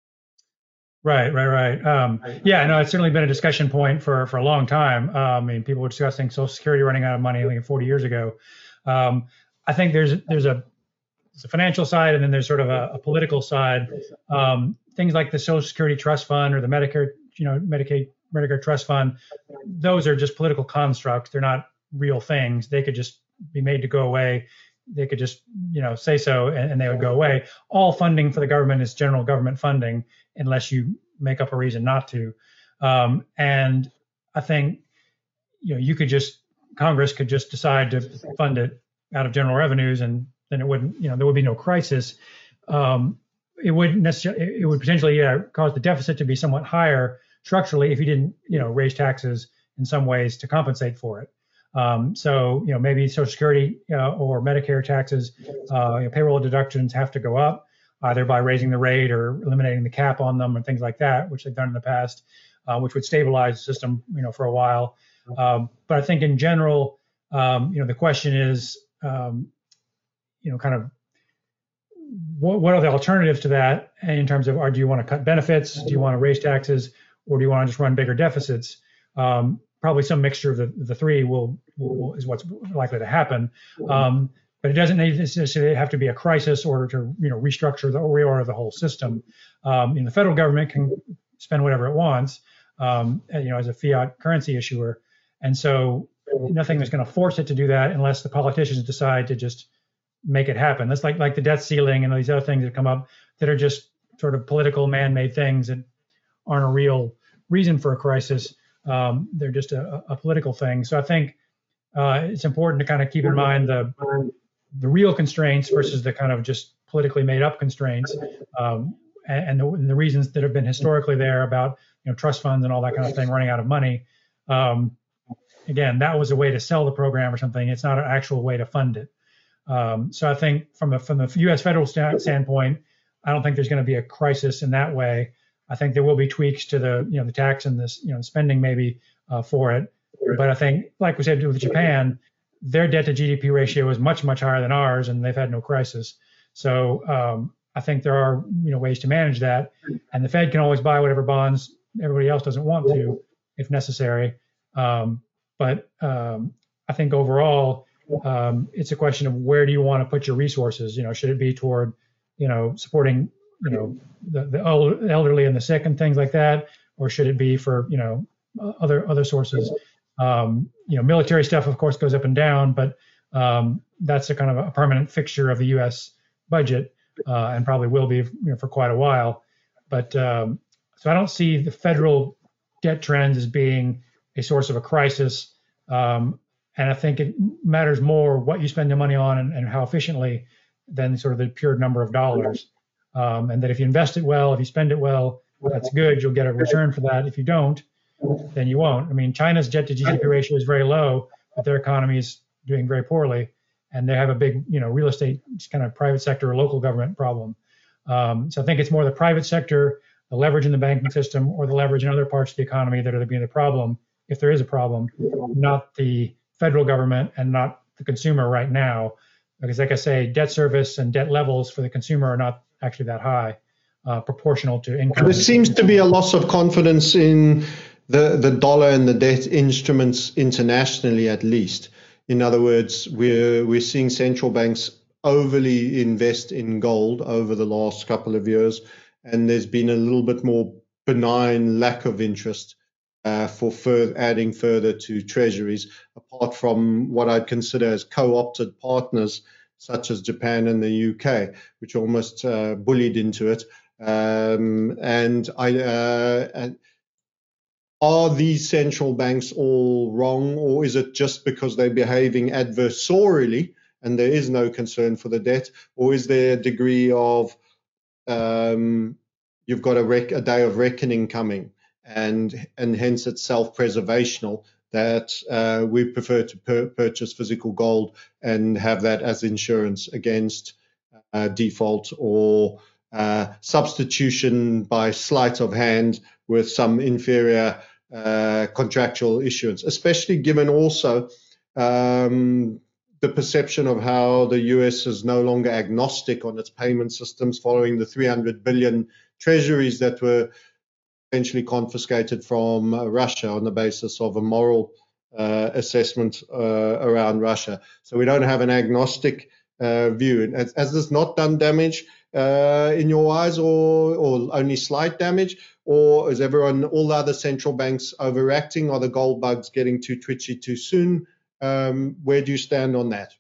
Right, right, right. Um, yeah, no, it's certainly been a discussion point for for a long time. Um, I mean, people were discussing Social Security running out of money like forty years ago. Um, I think there's there's a, there's a financial side, and then there's sort of a, a political side. Um, things like the Social Security Trust Fund or the Medicare, you know, Medicaid, Medicare Trust Fund, those are just political constructs. They're not real things. They could just be made to go away. They could just, you know, say so, and, and they would go away. All funding for the government is general government funding, unless you make up a reason not to. Um, and I think, you know, you could just, Congress could just decide to fund it out of general revenues, and then it wouldn't, you know, there would be no crisis. Um, it wouldn't necessarily, it would potentially uh, cause the deficit to be somewhat higher structurally if you didn't, you know, raise taxes in some ways to compensate for it. Um, so, you know, maybe Social Security uh, or Medicare taxes, uh, you know, payroll deductions have to go up, either by raising the rate or eliminating the cap on them and things like that, which they've done in the past, uh, which would stabilize the system, you know, for a while. Um, but I think in general, um, you know, the question is, um, you know, kind of what, what are the alternatives to that in terms of, or do you want to cut benefits? Do you want to raise taxes, or do you want to just run bigger deficits? Um, Probably some mixture of the, the three will, will is what's likely to happen. Um, but it doesn't necessarily have to be a crisis or to, you know, restructure the or reorder the whole system. Um, you know, the federal government can spend whatever it wants, um, you know, as a fiat currency issuer, and so nothing is going to force it to do that unless the politicians decide to just make it happen. That's like like the debt ceiling and all these other things that come up that are just sort of political man-made things that aren't a real reason for a crisis. Um, they're just a, a political thing. So I think uh, it's important to kind of keep in mind the the real constraints versus the kind of just politically made up constraints, um, and, and, the, and the reasons that have been historically there about, you know, trust funds and all that kind of thing running out of money. Um, again, that was a way to sell the program or something. It's not an actual way to fund it. Um, so I think from the from the U S federal st- standpoint, I don't think there's going to be a crisis in that way. I think there will be tweaks to the, you know, the tax and this, you know, spending maybe uh, for it. But I think, like we said with Japan, their debt to G D P ratio is much, much higher than ours, and they've had no crisis. So um, I think there are, you know, ways to manage that. And the Fed can always buy whatever bonds everybody else doesn't want to, if necessary. Um, but um, I think overall, um, it's a question of where do you want to put your resources? You know, should it be toward, you know, supporting, you know, the, the elderly and the sick and things like that, or should it be for, you know, other other sources? Um, you know, military stuff, of course, goes up and down, but um, that's a kind of a permanent fixture of the U S budget, uh, and probably will be, you know, for quite a while. But um, so I don't see the federal debt trends as being a source of a crisis. Um, and I think it matters more what you spend your money on and, and how efficiently than sort of the pure number of dollars. Um, and that if you invest it well, if you spend it well, that's good. You'll get a return for that. If you don't, then you won't. I mean, China's debt to G D P ratio is very low, but their economy is doing very poorly, and they have a big, you know, real estate kind of private sector or local government problem. Um, so I think it's more the private sector, the leverage in the banking system, or the leverage in other parts of the economy that are being the problem, if there is a problem, not the federal government and not the consumer right now. Because, like I say, debt service and debt levels for the consumer are not actually that high, uh, proportional to income. There seems to be a loss of confidence in the, the dollar and the debt instruments internationally, at least. In other words, we're we're seeing central banks overly invest in gold over the last couple of years, and there's been a little bit more benign lack of interest uh, for further adding further to treasuries, apart from what I'd consider as co-opted partners such as Japan and the U K, which almost uh, bullied into it. Um, and I, uh, and are these central banks all wrong, or is it just because they're behaving adversarially and there is no concern for the debt, or is there a degree of um, you've got a, rec- a day of reckoning coming, and and hence it's self-preservational that uh, we prefer to per- purchase physical gold and have that as insurance against uh, default or uh, substitution by sleight of hand with some inferior uh, contractual issuance, especially given also um, the perception of how the U S is no longer agnostic on its payment systems following the three hundred billion treasuries that were essentially confiscated from uh, Russia on the basis of a moral uh, assessment uh, around Russia. So we don't have an agnostic uh, view. And has, has this not done damage uh, in your eyes, or, or only slight damage? Or is everyone, all the other central banks overreacting? Are the gold bugs getting too twitchy too soon? Um, where do you stand on that?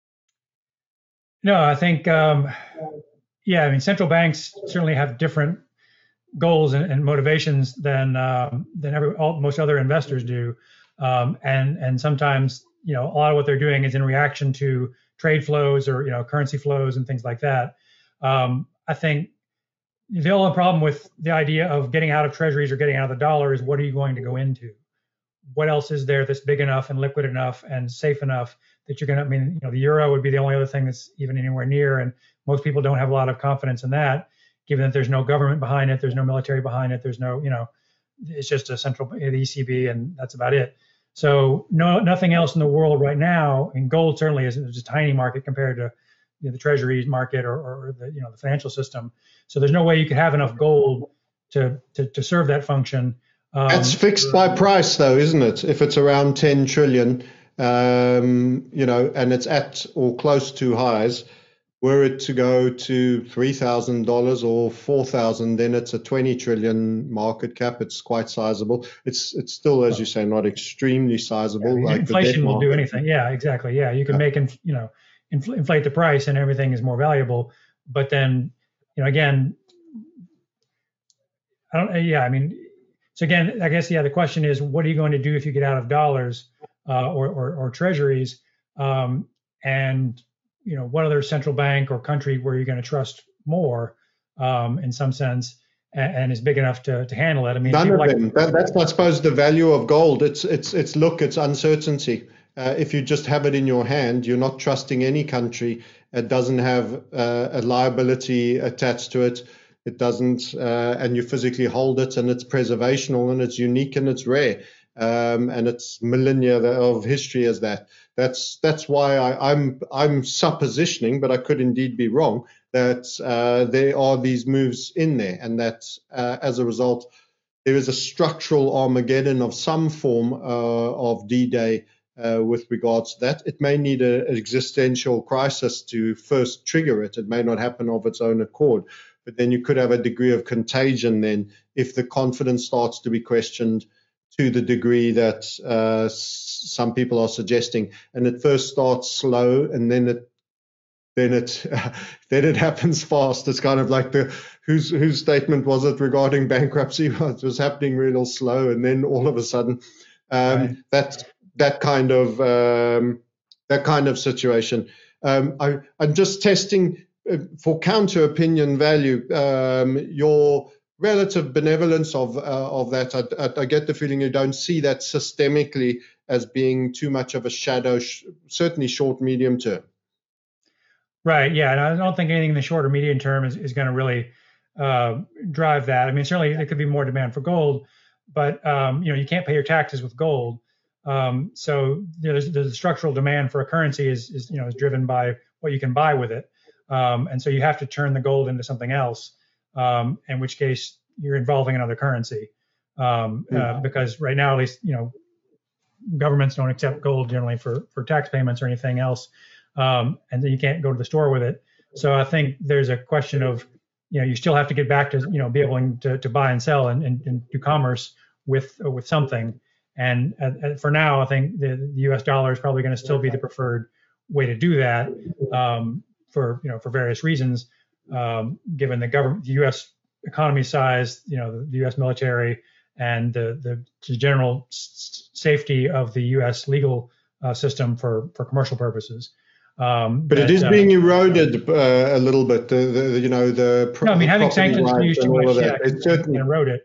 No, I think, um, yeah, I mean, central banks certainly have different goals and, and motivations than um, than every, all, most other investors do, um, and and sometimes, you know, a lot of what they're doing is in reaction to trade flows or, you know, currency flows and things like that. Um, I think the only problem with the idea of getting out of treasuries or getting out of the dollar is, what are you going to go into? What else is there that's big enough and liquid enough and safe enough that you're going to, I mean, you know, the euro would be the only other thing that's even anywhere near. And most people don't have a lot of confidence in that, given that there's no government behind it, there's no military behind it, there's no, you know, it's just a central, the E C B, and that's about it. So no, nothing else in the world right now, and gold certainly is a tiny market compared to, you know, the treasuries market or, or the, you know, the financial system. So there's no way you could have enough gold to to, to serve that function. Um, That's fixed by price, though, isn't it? If it's around ten trillion, um, you know, and it's at or close to highs, were it to go to three thousand dollars or four thousand, then it's a twenty trillion market cap. It's quite sizable. It's it's still, as you say, not extremely sizable. Yeah, like inflation will do anything. Yeah, exactly. Yeah, you can yeah. make, inf- you know, infl- inflate the price and everything is more valuable. But then, you know, again, I don't, yeah, I mean, so again, I guess, yeah, the question is, what are you going to do if you get out of dollars uh, or, or, or treasuries? Um, and, you know, what other central bank or country were you going to trust more um, in some sense, and, and is big enough to, to handle it? I mean, none of like- them. That, that's, I suppose, the value of gold. It's, it's, it's look, it's uncertainty. Uh, if you just have it in your hand, you're not trusting any country. It doesn't have uh, a liability attached to it. It doesn't, uh, and you physically hold it, and it's preservational, and it's unique, and it's rare, um, and it's millennia of history as that. That's that's why I, I'm I'm suppositioning, but I could indeed be wrong, that uh, there are these moves in there, and that uh, as a result, there is a structural Armageddon of some form uh, of D-Day uh, with regards to that. It may need a, an existential crisis to first trigger it. It may not happen of its own accord. But then you could have a degree of contagion then if the confidence starts to be questioned to the degree that uh, s- some people are suggesting. And it first starts slow, and then it then it uh, then it happens fast. It's kind of like the whose whose statement was it regarding bankruptcy? It was happening real slow, and then all of a sudden, um, right. that that kind of um, that kind of situation. Um, I, I'm just testing. For counter opinion value, um, your relative benevolence of uh, of that, I, I, I get the feeling you don't see that systemically as being too much of a shadow, sh- certainly short, medium term. Right. Yeah. And I don't think anything in the short or medium term is, is going to really uh, drive that. I mean, certainly there could be more demand for gold, but um, you know, you can't pay your taxes with gold. Um, so there's, there's a structural demand for a currency is, is you know is driven by what you can buy with it. Um, and so you have to turn the gold into something else, um, in which case you're involving another currency. Um, uh, because right now, at least, you know, governments don't accept gold generally for, for tax payments or anything else. Um, and then you can't go to the store with it. So I think there's a question of, you know, you still have to get back to, you know, be able to, to buy and sell and, and, and do commerce with, with something. And uh, for now, I think the, the U S dollar is probably going to still be the preferred way to do that. Um, for, you know, for various reasons, um, given the government, the U S economy size, you know, the, the U S military and the, the, the general s- safety of the U S legal uh, system for, for commercial purposes. Um, but, but it is uh, being eroded uh, a little bit. The, the you know the pro- no, I mean having sanctions used too much, yeah, it certainly erode it.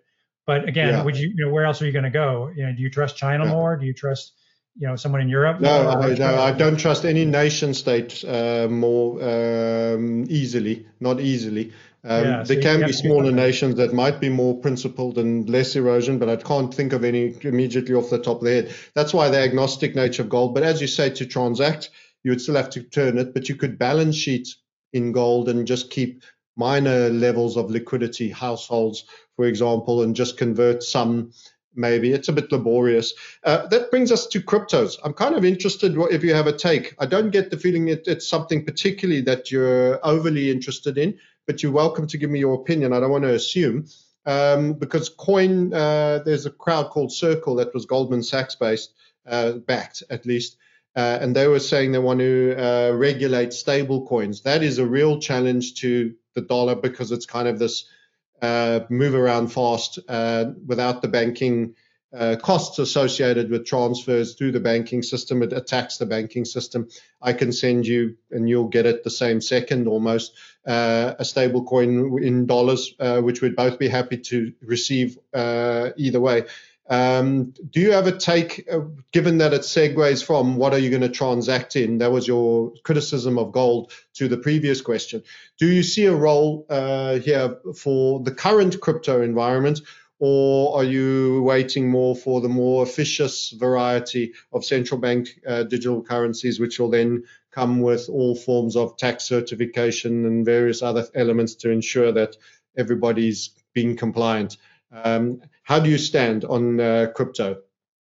But again, Yeah. would you, you know, where else are you going to go? You know, do you trust China Yeah. more? Do you trust, you know, someone in Europe No, more? I, no, I don't trust any nation state uh, more um, easily, not easily. Um, Yeah, so there you can have be to do smaller something. nations that might be more principled and less erosion, but I can't think of any immediately off the top of the head. That's why the agnostic nature of gold. But as you say, to transact, you would still have to turn it, but you could balance sheet in gold and just keep minor levels of liquidity, households, for example, and just convert some. Maybe it's a bit laborious. Uh, that brings us to cryptos. I'm kind of interested if you have a take. I don't get the feeling it, it's something particularly that you're overly interested in, but you're welcome to give me your opinion. I don't want to assume. Um, because Coin, uh, there's a crowd called Circle that was Goldman Sachs based, uh, backed at least, uh, and they were saying they want to uh, regulate stable coins. That is a real challenge to the dollar because it's kind of this uh, move around fast uh, without the banking uh, costs associated with transfers through the banking system. It attacks the banking system. I can send you, and you'll get it the same second almost, uh, a stable coin in dollars, uh, which we'd both be happy to receive uh, either way. Um, do you have a take, uh, given that it segues from what are you going to transact in? That was your criticism of gold to the previous question. Do you see a role uh, here for the current crypto environment, or are you waiting more for the more officious variety of central bank uh, digital currencies, which will then come with all forms of tax certification and various other elements to ensure that everybody's being compliant? Um, how do you stand on uh, crypto?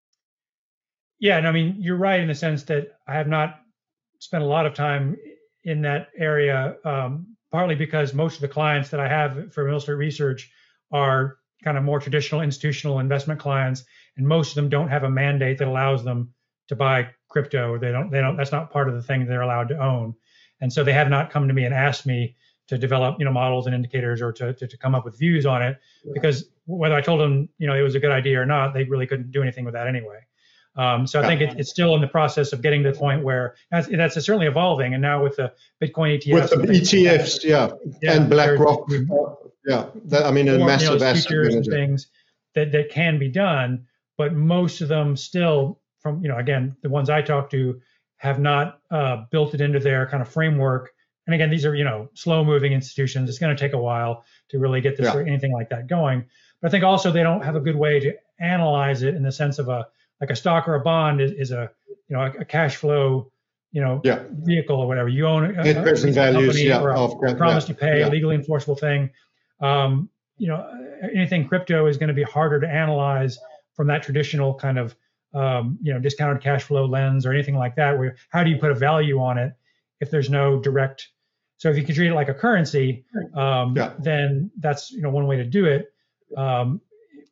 Yeah, and I mean, you're right in the sense that I have not spent a lot of time in that area, um, partly because most of the clients that I have for Mill Street Research are kind of more traditional institutional investment clients, and most of them don't have a mandate that allows them to buy crypto. They don't, they don't, that's not part of the thing they're allowed to own. And so they have not come to me and asked me to develop, you know, models and indicators or to, to, to come up with views on it, because whether I told them, you know, it was a good idea or not, they really couldn't do anything with that anyway. Um, so I think it, it's still in the process of getting to the point where that's, that's certainly evolving. And now with the Bitcoin E T Fs, with the E T Fs, yeah, yeah, and BlackRock, yeah, that, I mean, a massive you know, asset futures manager. And things that, that can be done, but most of them still, from, you know, again, the ones I talk to have not uh, built it into their kind of framework. And again, these are, you know, slow moving institutions. It's going to take a while to really get this yeah. or anything like that going. But I think also they don't have a good way to analyze it in the sense of a, like a stock or a bond is, is a, you know, a, a cash flow, you know, yeah. vehicle or whatever. You own a, Net present values, yeah, or a, of, a promise yeah, to pay, yeah. a legally enforceable thing. Um, you know, anything crypto is going to be harder to analyze from that traditional kind of, um, you know, discounted cash flow lens or anything like that, where how do you put a value on it if there's no direct. So if you can treat it like a currency, um, yeah. then that's, you know, one way to do it. Um,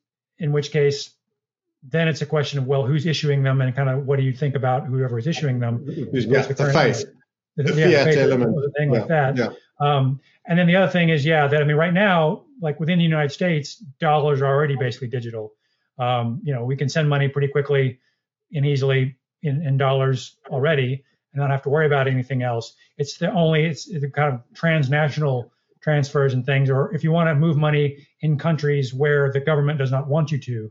in which case, then it's a question of, well, who's issuing them and kind of what do you think about whoever is issuing them? Yeah, the, the faith, the, the yeah, fiat the element, thing yeah, like that. Yeah. Um, and then the other thing is, yeah, that I mean, right now, like within the United States, dollars are already basically digital. Um, you know, we can send money pretty quickly and easily in, in dollars already, and not have to worry about anything else. It's the only, it's the kind of transnational transfers and things, or if you want to move money in countries where the government does not want you to,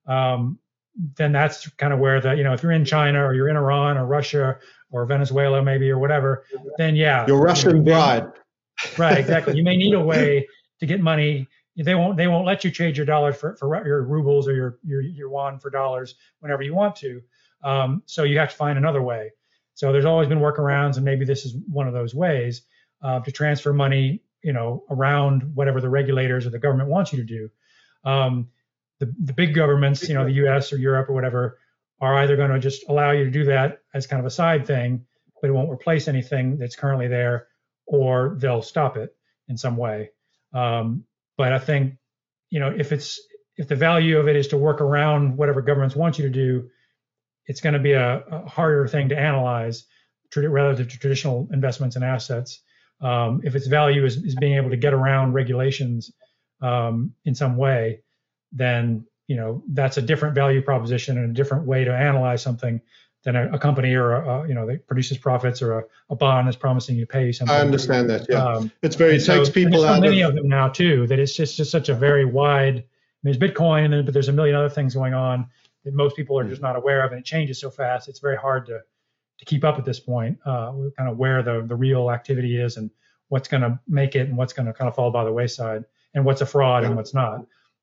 um, then that's kind of where the, you know, if you're in China or you're in Iran or Russia or Venezuela maybe or whatever, then yeah. Your Russian bride. Right, exactly. You may need a way to get money. They won't they won't let you trade your dollars for, for your rubles or your, your, your yuan for dollars whenever you want to. Um, so you have to find another way. So there's always been workarounds, and maybe this is one of those ways uh, to transfer money, you know, around whatever the regulators or the government wants you to do. Um, the, the big governments, you know, the U S or Europe or whatever, are either going to just allow you to do that as kind of a side thing, but it won't replace anything that's currently there, or they'll stop it in some way. Um, but I think, you know, if it's if the value of it is to work around whatever governments want you to do, it's going to be a, a harder thing to analyze relative to traditional investments and assets. Um, if its value is, is being able to get around regulations um, in some way, then, you know, that's a different value proposition and a different way to analyze something than a, a company or a, a, you know, that produces profits, or a, a bond that's promising you to pay you something. I understand that. Yeah, um, it's very it so, takes people there's so out many of, of them now too that it's just, just such a very wide there's Bitcoin, and then but there's a million other things going on that most people are just not aware of, and it changes so fast. It's very hard to to keep up at this point. Uh, kind of where the the real activity is, and what's going to make it, and what's going to kind of fall by the wayside, and what's a fraud and what's not.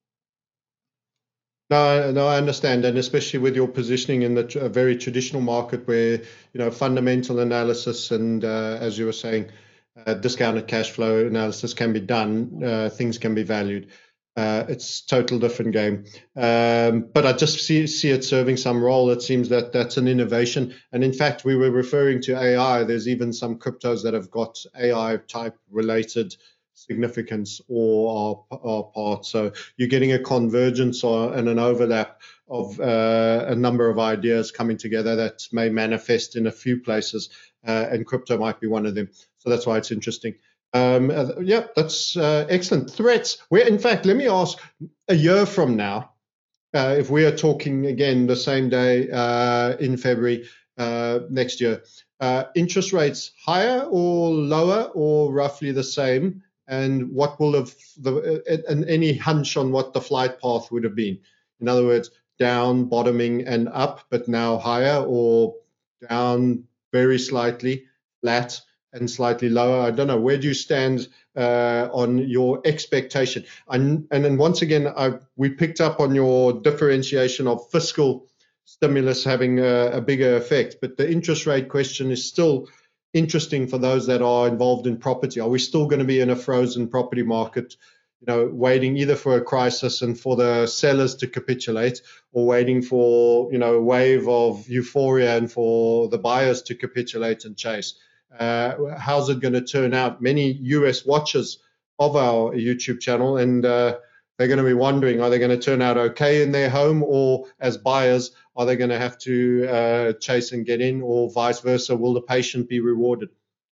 No, no, I understand, and especially with your positioning in the tr- a very traditional market, where you know fundamental analysis and, uh, as you were saying, uh, discounted cash flow analysis can be done. Uh, things can be valued. Uh, it's total different game. Um, but I just see see it serving some role. It seems that that's an innovation, and in fact, we were referring to A I. There's even some cryptos that have got A I type related significance or are, are part. So you're getting a convergence or, and an overlap of uh, a number of ideas coming together that may manifest in a few places, uh, and crypto might be one of them. So that's why it's interesting. Um, uh, yeah, that's uh, excellent. Threats. Where, in fact, let me ask, a year from now, uh, if we are talking again the same day uh, in February uh, next year, uh, interest rates higher or lower or roughly the same? And what will have the and any hunch on what the flight path would have been? In other words, down, bottoming, and up, but now higher, or down very slightly, flat, and slightly lower. I don't know. Where do you stand uh, on your expectation? And, and then once again, I, we picked up on your differentiation of fiscal stimulus having a, a bigger effect, but the interest rate question is still interesting for those that are involved in property. Are we still going to be in a frozen property market, you know, waiting either for a crisis and for the sellers to capitulate, or waiting for, you know, a wave of euphoria and for the buyers to capitulate and chase? Uh, how's it going to turn out? Many U S watchers of our YouTube channel, and uh, they're going to be wondering, are they going to turn out okay in their home, or as buyers, are they going to have to uh, chase and get in, or vice versa? Will the patient be rewarded?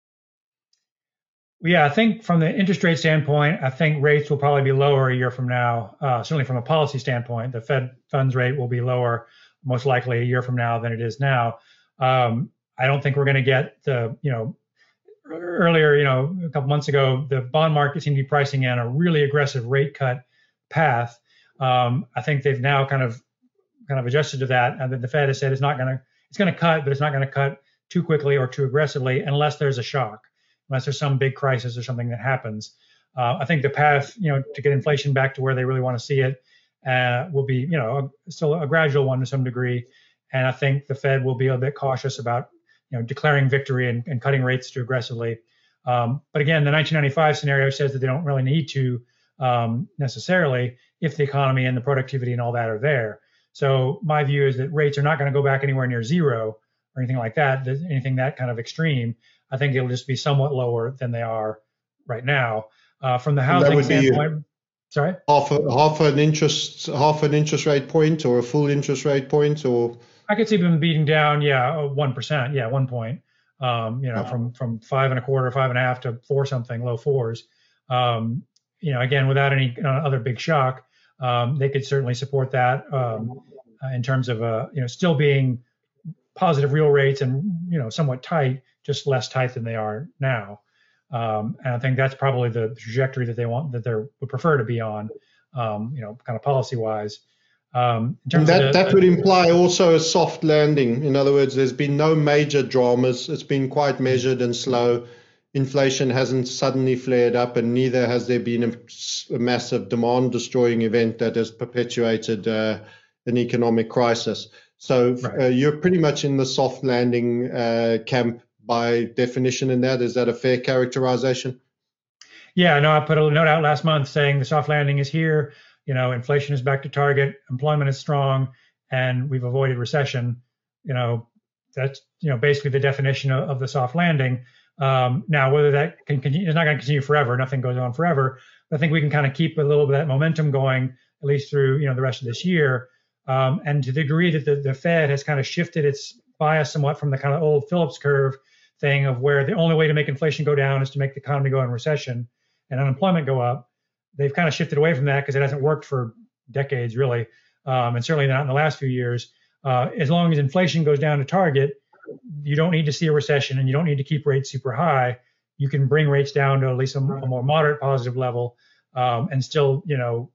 Yeah, I think from the interest rate standpoint, I think rates will probably be lower a year from now. Uh, certainly from a policy standpoint, the Fed funds rate will be lower most likely a year from now than it is now. Um, I don't think we're going to get the, you know, earlier, you know, a couple months ago, the bond market seemed to be pricing in a really aggressive rate cut path. Um, I think they've now kind of kind of adjusted to that, and the Fed has said it's not going to it's going to cut, but it's not going to cut too quickly or too aggressively unless there's a shock, unless there's some big crisis or something that happens. Uh, I think the path, you know, to get inflation back to where they really want to see it uh, will be, you know, a, still a gradual one to some degree. And I think the Fed will be a bit cautious about, you know, declaring victory and, and cutting rates too aggressively. Um, but again, the nineteen ninety-five scenario says that they don't really need to um, necessarily if the economy and the productivity and all that are there. So my view is that rates are not going to go back anywhere near zero or anything like that, anything that kind of extreme. I think it'll just be somewhat lower than they are right now. Uh, from the housing standpoint, sorry, half a, half an interest half an interest rate point, or a full interest rate point, or I could see them beating down, yeah, one percent, yeah, one point, um, you know, oh. from from five and a quarter, five and a half to four something, low fours. Um, you know, again, without any uh, other big shock, um, they could certainly support that um, uh, in terms of, uh, you know, still being positive real rates and, you know, somewhat tight, just less tight than they are now. Um, and I think that's probably the trajectory that they want, that they would prefer to be on, um, you know, kind of policy wise. Um, in terms that of the, that would imply also a soft landing. In other words, there's been no major dramas. It's been quite measured and slow. Inflation hasn't suddenly flared up, and neither has there been a, a massive demand-destroying event that has perpetuated uh, an economic crisis. So right. uh, you're pretty much in the soft landing uh, camp by definition in that. Is that a fair characterization? Yeah, no, I put a note out last month saying the soft landing is here. You know, inflation is back to target, employment is strong, and we've avoided recession. You know, that's, you know, basically the definition of, of the soft landing. Um, now, whether that can continue, it's not going to continue forever. Nothing goes on forever. But I think we can kind of keep a little bit of that momentum going, at least through, you know, the rest of this year. Um, and to the degree that the, the Fed has kind of shifted its bias somewhat from the kind of old Phillips curve thing of where the only way to make inflation go down is to make the economy go in recession and unemployment go up. They've kind of shifted away from that because it hasn't worked for decades, really, um, and certainly not in the last few years. Uh, as long as inflation goes down to target, you don't need to see a recession, and you don't need to keep rates super high. You can bring rates down to at least a, a more moderate positive level, um, and still, you know,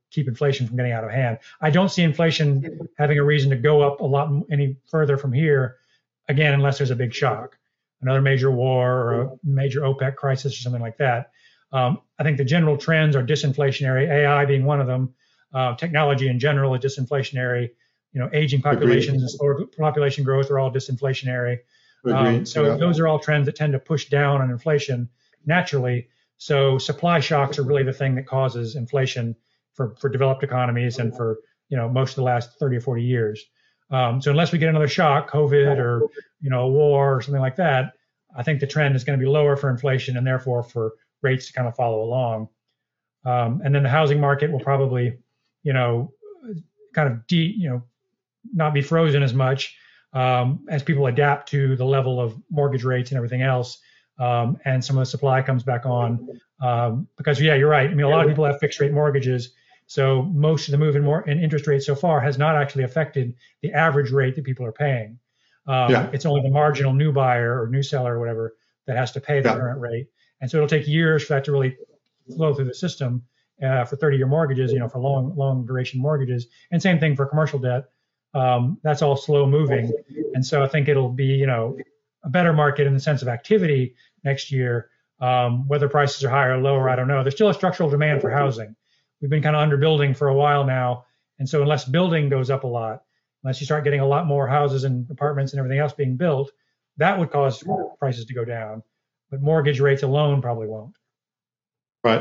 keep inflation from getting out of hand. I don't see inflation having a reason to go up a lot any further from here, again, unless there's a big shock, another major war or a major OPEC crisis or something like that. Um, I think the general trends are disinflationary, A I being one of them. Uh, technology in general is disinflationary. You know, aging populations and slower population growth are all disinflationary. Um, so yeah. Those are all trends that tend to push down on inflation naturally. So supply shocks are really the thing that causes inflation for, for developed economies and for, you know, most of the last thirty or forty years. Um, so unless we get another shock, COVID or, you know, a war or something like that, I think the trend is going to be lower for inflation and therefore for rates to kind of follow along. Um, and then the housing market will probably, you know, kind of de, you know, not be frozen as much um, as people adapt to the level of mortgage rates and everything else. Um, and some of the supply comes back on um, because, yeah, you're right. I mean, a lot of people have fixed rate mortgages. So most of the move in, more, in interest rates so far has not actually affected the average rate that people are paying. Um, yeah. It's only the marginal new buyer or new seller or whatever that has to pay the yeah. current rate. And so it'll take years for that to really flow through the system uh, for thirty-year mortgages, you know, for long, long duration mortgages. And same thing for commercial debt. Um, that's all slow moving. And so I think it'll be, you know, a better market in the sense of activity next year. Um, whether prices are higher or lower, I don't know. There's still a structural demand for housing. We've been kind of underbuilding for a while now. And so unless building goes up a lot, unless you start getting a lot more houses and apartments and everything else being built, that would cause prices to go down. But mortgage rates alone probably won't. Right.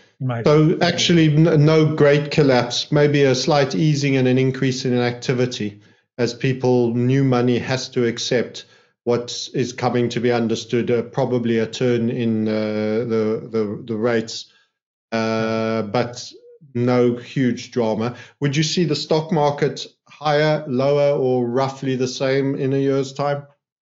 So actually no great collapse, maybe a slight easing and an increase in activity as people, new money has to accept what is coming to be understood, uh, probably a turn in uh, the, the, the rates, uh, but no huge drama. Would you see the stock market higher, lower, or roughly the same in a year's time?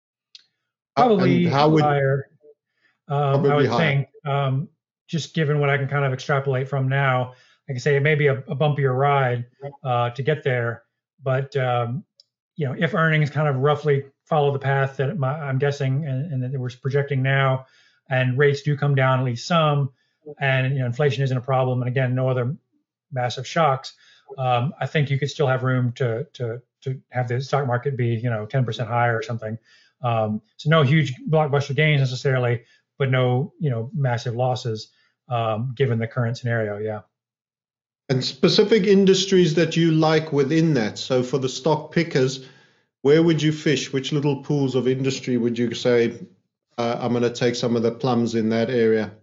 Probably how would, higher, um, probably I would higher. think. Um, just given what I can kind of extrapolate from now, I can say it may be a, a bumpier ride uh, to get there. But, um, you know, if earnings kind of roughly follow the path that my, I'm guessing and, and that we're projecting now, and rates do come down at least some, and, you know, inflation isn't a problem, and again, no other massive shocks, um, I think you could still have room to to to have the stock market be, you know, ten percent higher or something. Um, so no huge blockbuster gains necessarily, but no, you know, massive losses um, given the current scenario. Yeah. And specific industries that you like within that. So for the stock pickers, where would you fish? Which little pools of industry would you say, uh, I'm going to take some of the plums in that area?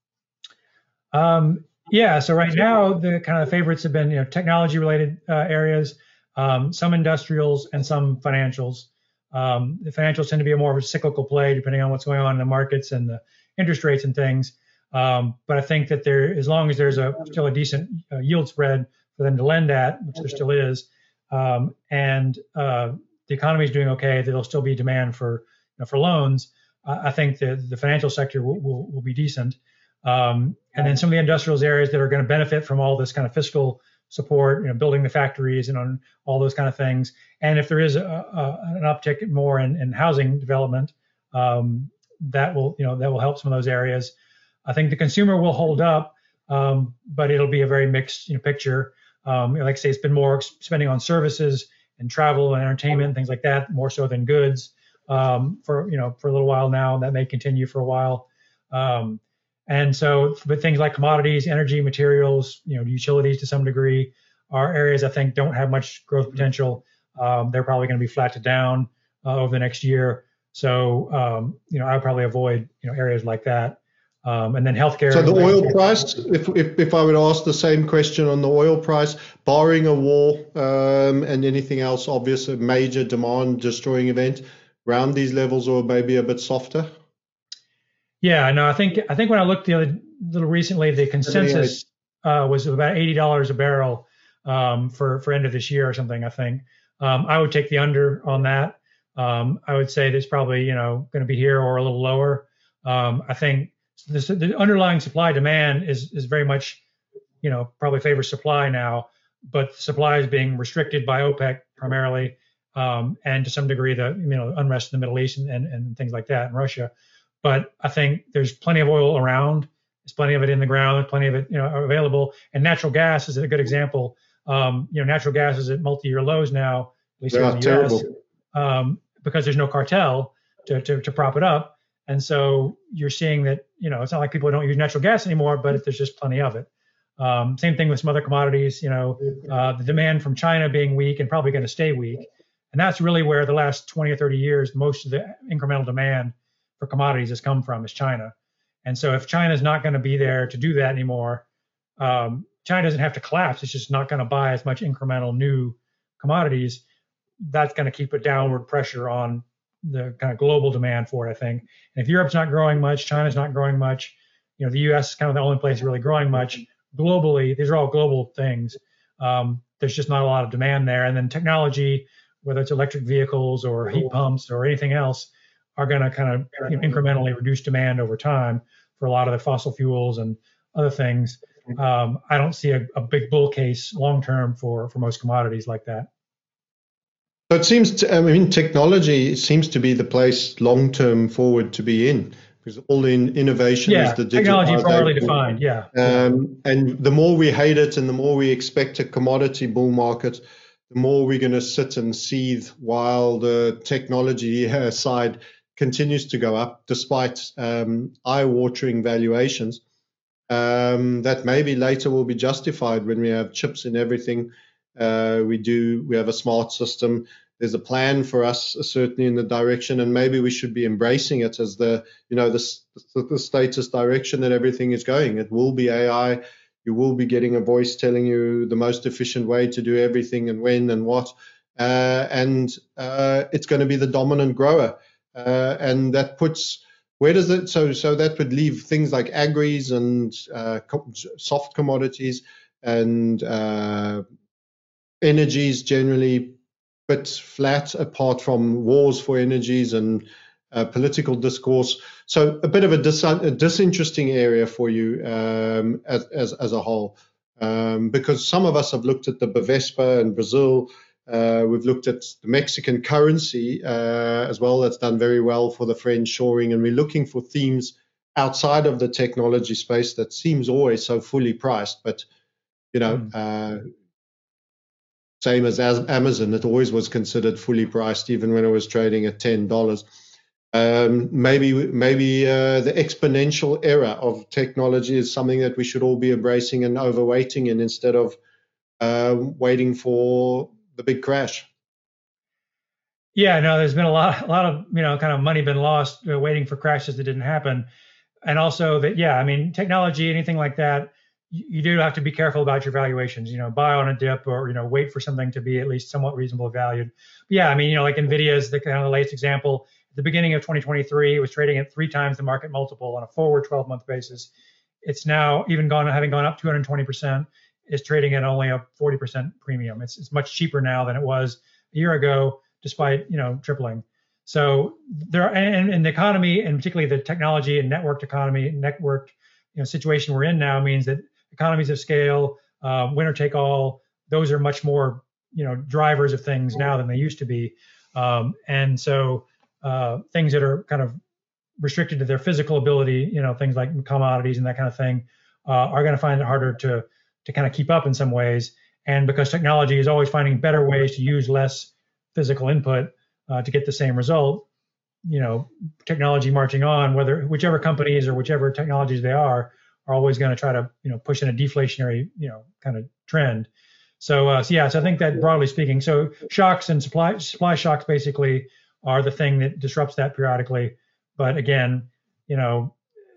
Um, yeah. So right now, the kind of favorites have been, you know, technology related uh, areas, um, some industrials and some financials. Um, the financials tend to be a more of a cyclical play depending on what's going on in the markets and the interest rates and things. Um, but I think that there, as long as there's a still a decent uh, yield spread for them to lend at, which there still is, um, and uh, the economy is doing okay, there'll still be demand for you know, for loans. Uh, I think the the financial sector will will, will be decent, um, and then some of the industrials areas that are going to benefit from all this kind of fiscal support, you know, building the factories and on all those kind of things. And if there is a, a, an uptick more in, in housing development, um, that will you know that will help some of those areas. I think the consumer will hold up, um, but it'll be a very mixed you know, picture. Um, like I say, it's been more spending on services and travel and entertainment and things like that, more so than goods um, for you know for a little while now. And that may continue for a while. Um, and so, but things like commodities, energy, materials, you know, utilities to some degree are areas I think don't have much growth potential. Um, they're probably going to be flat to down uh, over the next year. So, um, you know, I would probably avoid you know areas like that. Um, and then healthcare. So the oil price, if, if if I would ask the same question on the oil price, barring a war um, and anything else, obvious, a major demand destroying event, around these levels or maybe a bit softer? Yeah, no, I think I think when I looked the other little recently, the consensus uh, was about eighty dollars a barrel um, for for end of this year or something. I think um, I would take the under on that. Um, I would say that's probably you know going to be here or a little lower. Um, I think. This, the underlying supply demand is is very much, you know, probably favors supply now, but supply is being restricted by OPEC primarily, um, and to some degree the you know unrest in the Middle East and, and, and things like that in Russia. But I think there's plenty of oil around, There's plenty of it in the ground. There's plenty of it, you know, available. And natural gas is a good example. Um, you know, natural gas is at multi-year lows now, at least here in the terrible. U S, um, because there's no cartel to, to to prop it up. And so you're seeing that, you know, it's not like people don't use natural gas anymore, but there's just plenty of it. Um, same thing with some other commodities, you know, uh, the demand from China being weak and probably going to stay weak. And that's really where the last twenty or thirty years, most of the incremental demand for commodities has come from, is China. And so if China is not going to be there to do that anymore, um, China doesn't have to collapse. It's just not going to buy as much incremental new commodities. That's going to keep a downward pressure on the kind of global demand for it, I think. And if Europe's not growing much, China's not growing much, you know, the U S is kind of the only place really growing much. Globally, these are all global things. Um, there's just not a lot of demand there. And then technology, whether it's electric vehicles or heat pumps or anything else, are going to kind of, you know, incrementally reduce demand over time for a lot of the fossil fuels and other things. Um, I don't see a, a big bull case long term for for most commodities like that. So it seems, to, I mean, technology seems to be the place long term forward to be in, because all in innovation yeah, is the technology broadly defined. Yeah. Um, yeah. And the more we hate it and the more we expect a commodity bull market, the more we're going to sit and seethe while the technology uh, side continues to go up, despite um, eye-watering valuations. Um, that maybe later will be justified when we have chips in everything. Uh, we do. We have a smart system. There's a plan for us, certainly in the direction, and maybe we should be embracing it as the, you know, the, the status direction that everything is going. It will be A I. You will be getting a voice telling you the most efficient way to do everything and when and what, uh, and uh, it's going to be the dominant grower, uh, and that puts. Where does it? So, so that would leave things like agris and uh, co- soft commodities and uh, energies generally, but flat apart from wars for energies and uh, political discourse. So, a bit of a, dis- a disinteresting area for you um, as, as as a whole, um, because some of us have looked at the Bovespa in Brazil. Uh, we've looked at the Mexican currency uh, as well. That's done very well for the friend shoring, and we're looking for themes outside of the technology space that seems always so fully priced. But you know, mm. uh, same as, as Amazon, it always was considered fully priced, even when it was trading at ten dollars. Um, maybe maybe uh, the exponential era of technology is something that we should all be embracing and overweighting in, instead of uh, waiting for the big crash. Yeah, no, there's been a lot, a lot of, you know, kind of money been lost uh, waiting for crashes that didn't happen. And also that, yeah, I mean, technology, anything like that, you, you do have to be careful about your valuations, you know, buy on a dip or, you know, wait for something to be at least somewhat reasonably valued. But yeah, I mean, you know, like NVIDIA is the kind of the latest example. At the beginning of twenty twenty-three, it was trading at three times the market multiple on a forward twelve month basis. It's now even gone, having gone up two hundred twenty percent, is trading at only a forty percent premium. It's, it's much cheaper now than it was a year ago, despite, you know, tripling. So there are, and, and the economy, and particularly the technology and networked economy, networked, you know, situation we're in now means that economies of scale, uh, winner take all, those are much more, you know, drivers of things now than they used to be. Um, and so uh, things that are kind of restricted to their physical ability, you know, things like commodities and that kind of thing, uh, are going to find it harder to to kind of keep up in some ways. And because technology is always finding better ways to use less physical input uh, to get the same result, you know, technology marching on, whether whichever companies or whichever technologies they are, are always going to try to, you know, push in a deflationary, you know, kind of trend. So, uh, so yeah, so I think that broadly speaking, so shocks and supply supply shocks basically are the thing that disrupts that periodically. But again, you know,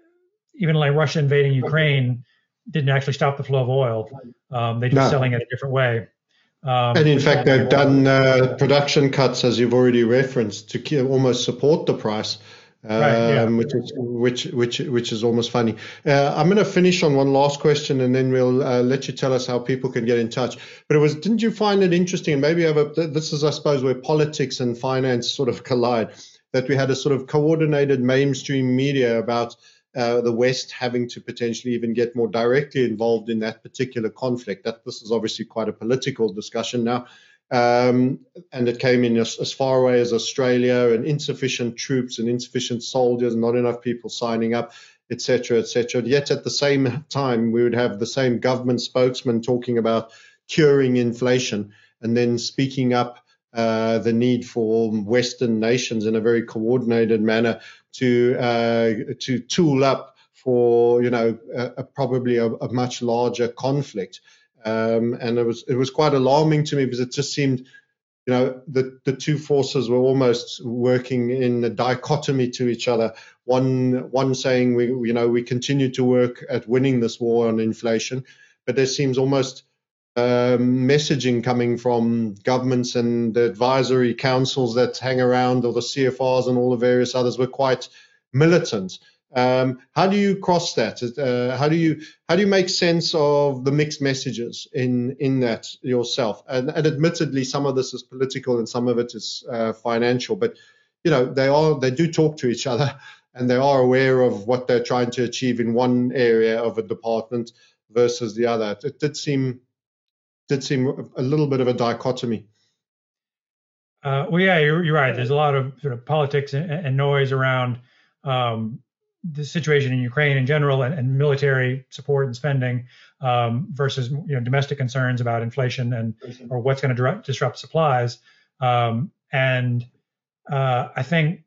even like Russia invading Ukraine didn't actually stop the flow of oil. Um, they're just no. selling it a different way. Um, and in fact, they've done uh, production cuts, as you've already referenced, to almost support the price, um, right, yeah. which is which which which is almost funny. Uh, I'm going to finish on one last question, and then we'll uh, let you tell us how people can get in touch. But it was, didn't you find it interesting? And maybe have a, this is, I suppose, where politics and finance sort of collide. That we had a sort of coordinated mainstream media about uh, the West having to potentially even get more directly involved in that particular conflict. That this is obviously quite a political discussion now, um, and it came in as, as far away as Australia, and insufficient troops and insufficient soldiers, not enough people signing up. et cetera, et cetera. Yet at the same time, we would have the same government spokesman talking about curing inflation and then speaking up uh, the need for Western nations in a very coordinated manner to uh, to tool up for, you know, a, a probably a, a much larger conflict. Um, and it was it was quite alarming to me because it just seemed, you know, the, the two forces were almost working in a dichotomy to each other. One one saying, we you know, we continue to work at winning this war on inflation, but there seems almost um, messaging coming from governments and the advisory councils that hang around, or the C F Rs and all the various others, were quite militant. Um, how do you cross that? Uh, how do you how do you make sense of the mixed messages in in that yourself? And, and admittedly, some of this is political and some of it is uh, financial. But you know, they are they do talk to each other, and they are aware of what they're trying to achieve in one area of a department versus the other. It did seem did seem a little bit of a dichotomy. Uh, well, yeah, you're, you're right. There's a lot of sort of politics and, and noise around Um, the situation in Ukraine in general, and, and military support and spending um, versus, you know, domestic concerns about inflation and or what's going to disrupt supplies. Um, and uh, I think,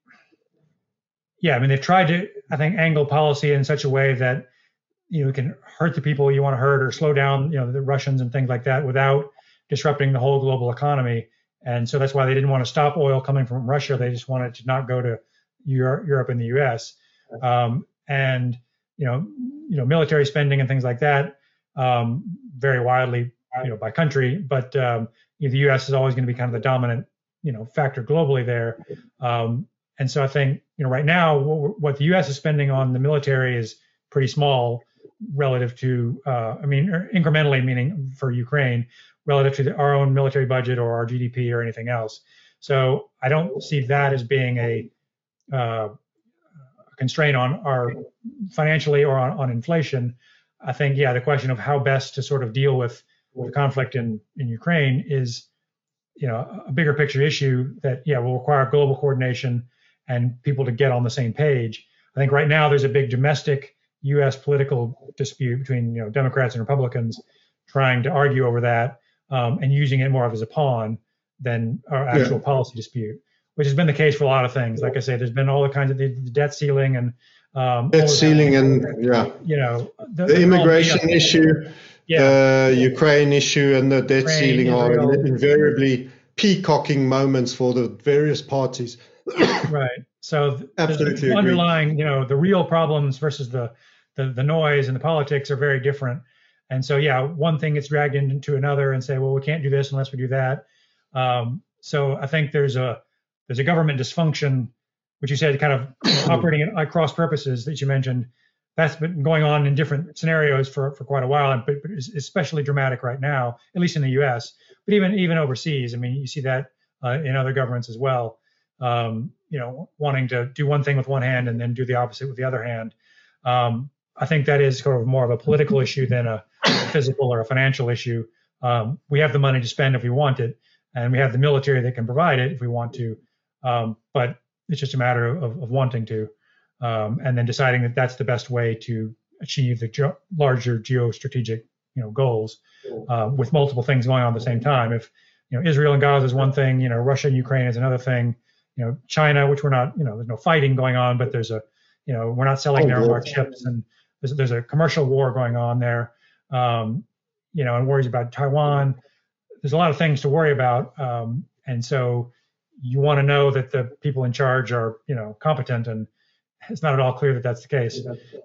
yeah, I mean, they've tried to, I think, angle policy in such a way that, you know, can hurt the people you want to hurt or slow down, you know, the Russians and things like that without disrupting the whole global economy. And so that's why they didn't want to stop oil coming from Russia. They just wanted to not go to Europe and the U S. Um, and you know, you know, military spending and things like that um, vary widely, you know, by country. But um, you know, the U S is always going to be kind of the dominant, you know, factor globally there. Um, and so I think, you know, right now what, what the U S is spending on the military is pretty small relative to, uh, I mean, incrementally, meaning for Ukraine, relative to the, our own military budget or our G D P or anything else. So I don't see that as being a uh, constraint on our financially or on, on inflation. I think, yeah, the question of how best to sort of deal with the conflict in, in Ukraine is, you know, a bigger picture issue that, yeah, will require global coordination and people to get on the same page. I think right now there's a big domestic U S political dispute between, you know, Democrats and Republicans trying to argue over that um, and using it more of as a pawn than our actual yeah. policy dispute, which has been the case for a lot of things. Like I say, there's been all the kinds of the, the debt ceiling and um, debt ceiling and yeah, you know, the, the immigration issue, yeah, the Ukraine issue, and the debt Ukraine, ceiling Israel. Are invariably peacocking moments for the various parties. Right. So absolutely the underlying, you know, the real problems versus the, the the noise and the politics are very different. And so, yeah, one thing gets dragged into another and say, well, we can't do this unless we do that. Um, so I think there's a There's a government dysfunction, which you said kind of operating at cross purposes that you mentioned. That's been going on in different scenarios for, for quite a while, but, but is especially dramatic right now, at least in the U S, but even even overseas. I mean, you see that uh, in other governments as well, um, you know, wanting to do one thing with one hand and then do the opposite with the other hand. Um, I think that is sort of more of a political issue than a physical or a financial issue. Um, we have the money to spend if we want it, and we have the military that can provide it if we want to. Um, but it's just a matter of, of wanting to, um, and then deciding that that's the best way to achieve the ge- larger geostrategic, you know, goals, uh, with multiple things going on at the same time. If, you know, Israel and Gaza is one thing, you know, Russia and Ukraine is another thing, you know, China, which we're not, you know, there's no fighting going on, but there's a, you know, we're not selling their our chips, and there's, there's a commercial war going on there, um, you know, and worries about Taiwan. There's a lot of things to worry about, um, and so you want to know that the people in charge are, you know, competent, and it's not at all clear that that's the case.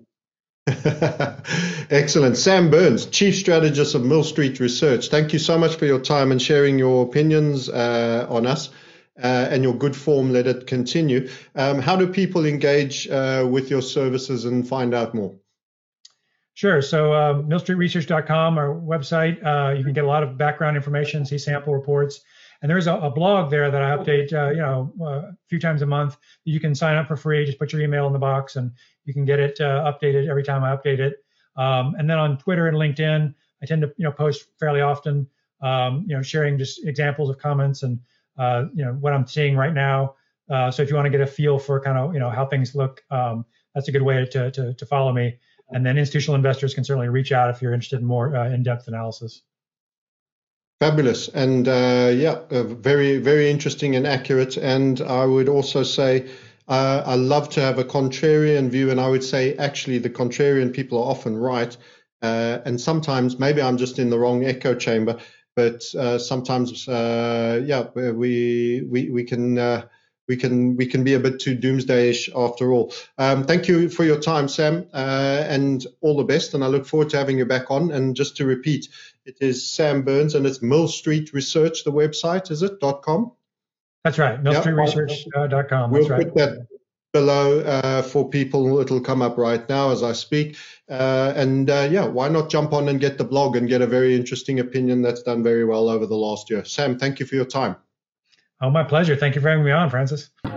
Excellent. Sam Burns, Chief Strategist of Mill Street Research. Thank you so much for your time and sharing your opinions uh, on us uh, and your good form. Let it continue. Um, how do people engage uh, with your services and find out more? Sure. So uh, mill street research dot com, our website, uh, you can get a lot of background information, see sample reports. And there's a, a blog there that I update, uh, you know, uh, a few times a month. You can sign up for free. Just put your email in the box, and you can get it uh, updated every time I update it. Um, and then on Twitter and LinkedIn, I tend to, you know, post fairly often, um, you know, sharing just examples of comments and, uh, you know, what I'm seeing right now Uh, so if you want to get a feel for kind of, you know, how things look, um, that's a good way to, to, to follow me. And then institutional investors can certainly reach out if you're interested in more uh, in-depth analysis. Fabulous. And uh, yeah, uh, very, very interesting and accurate. And I would also say, uh, I love to have a contrarian view. And I would say, actually, the contrarian people are often right. Uh, and sometimes maybe I'm just in the wrong echo chamber, but uh, sometimes, uh, yeah, we, we, we can, uh, we can, we can be a bit too doomsdayish after all. Um, thank you for your time, Sam, uh, and all the best. And I look forward to having you back on. And just to repeat, it is Sam Burns, and it's Mill Street Research, the website, is it, .com? That's right, mill street research dot com. We'll That's right. put that below uh, for people. It'll come up right now as I speak. Uh, and uh, yeah, why not jump on and get the blog and get a very interesting opinion that's done very well over the last year. Sam, thank you for your time. Oh, my pleasure. Thank you for having me on, Francis.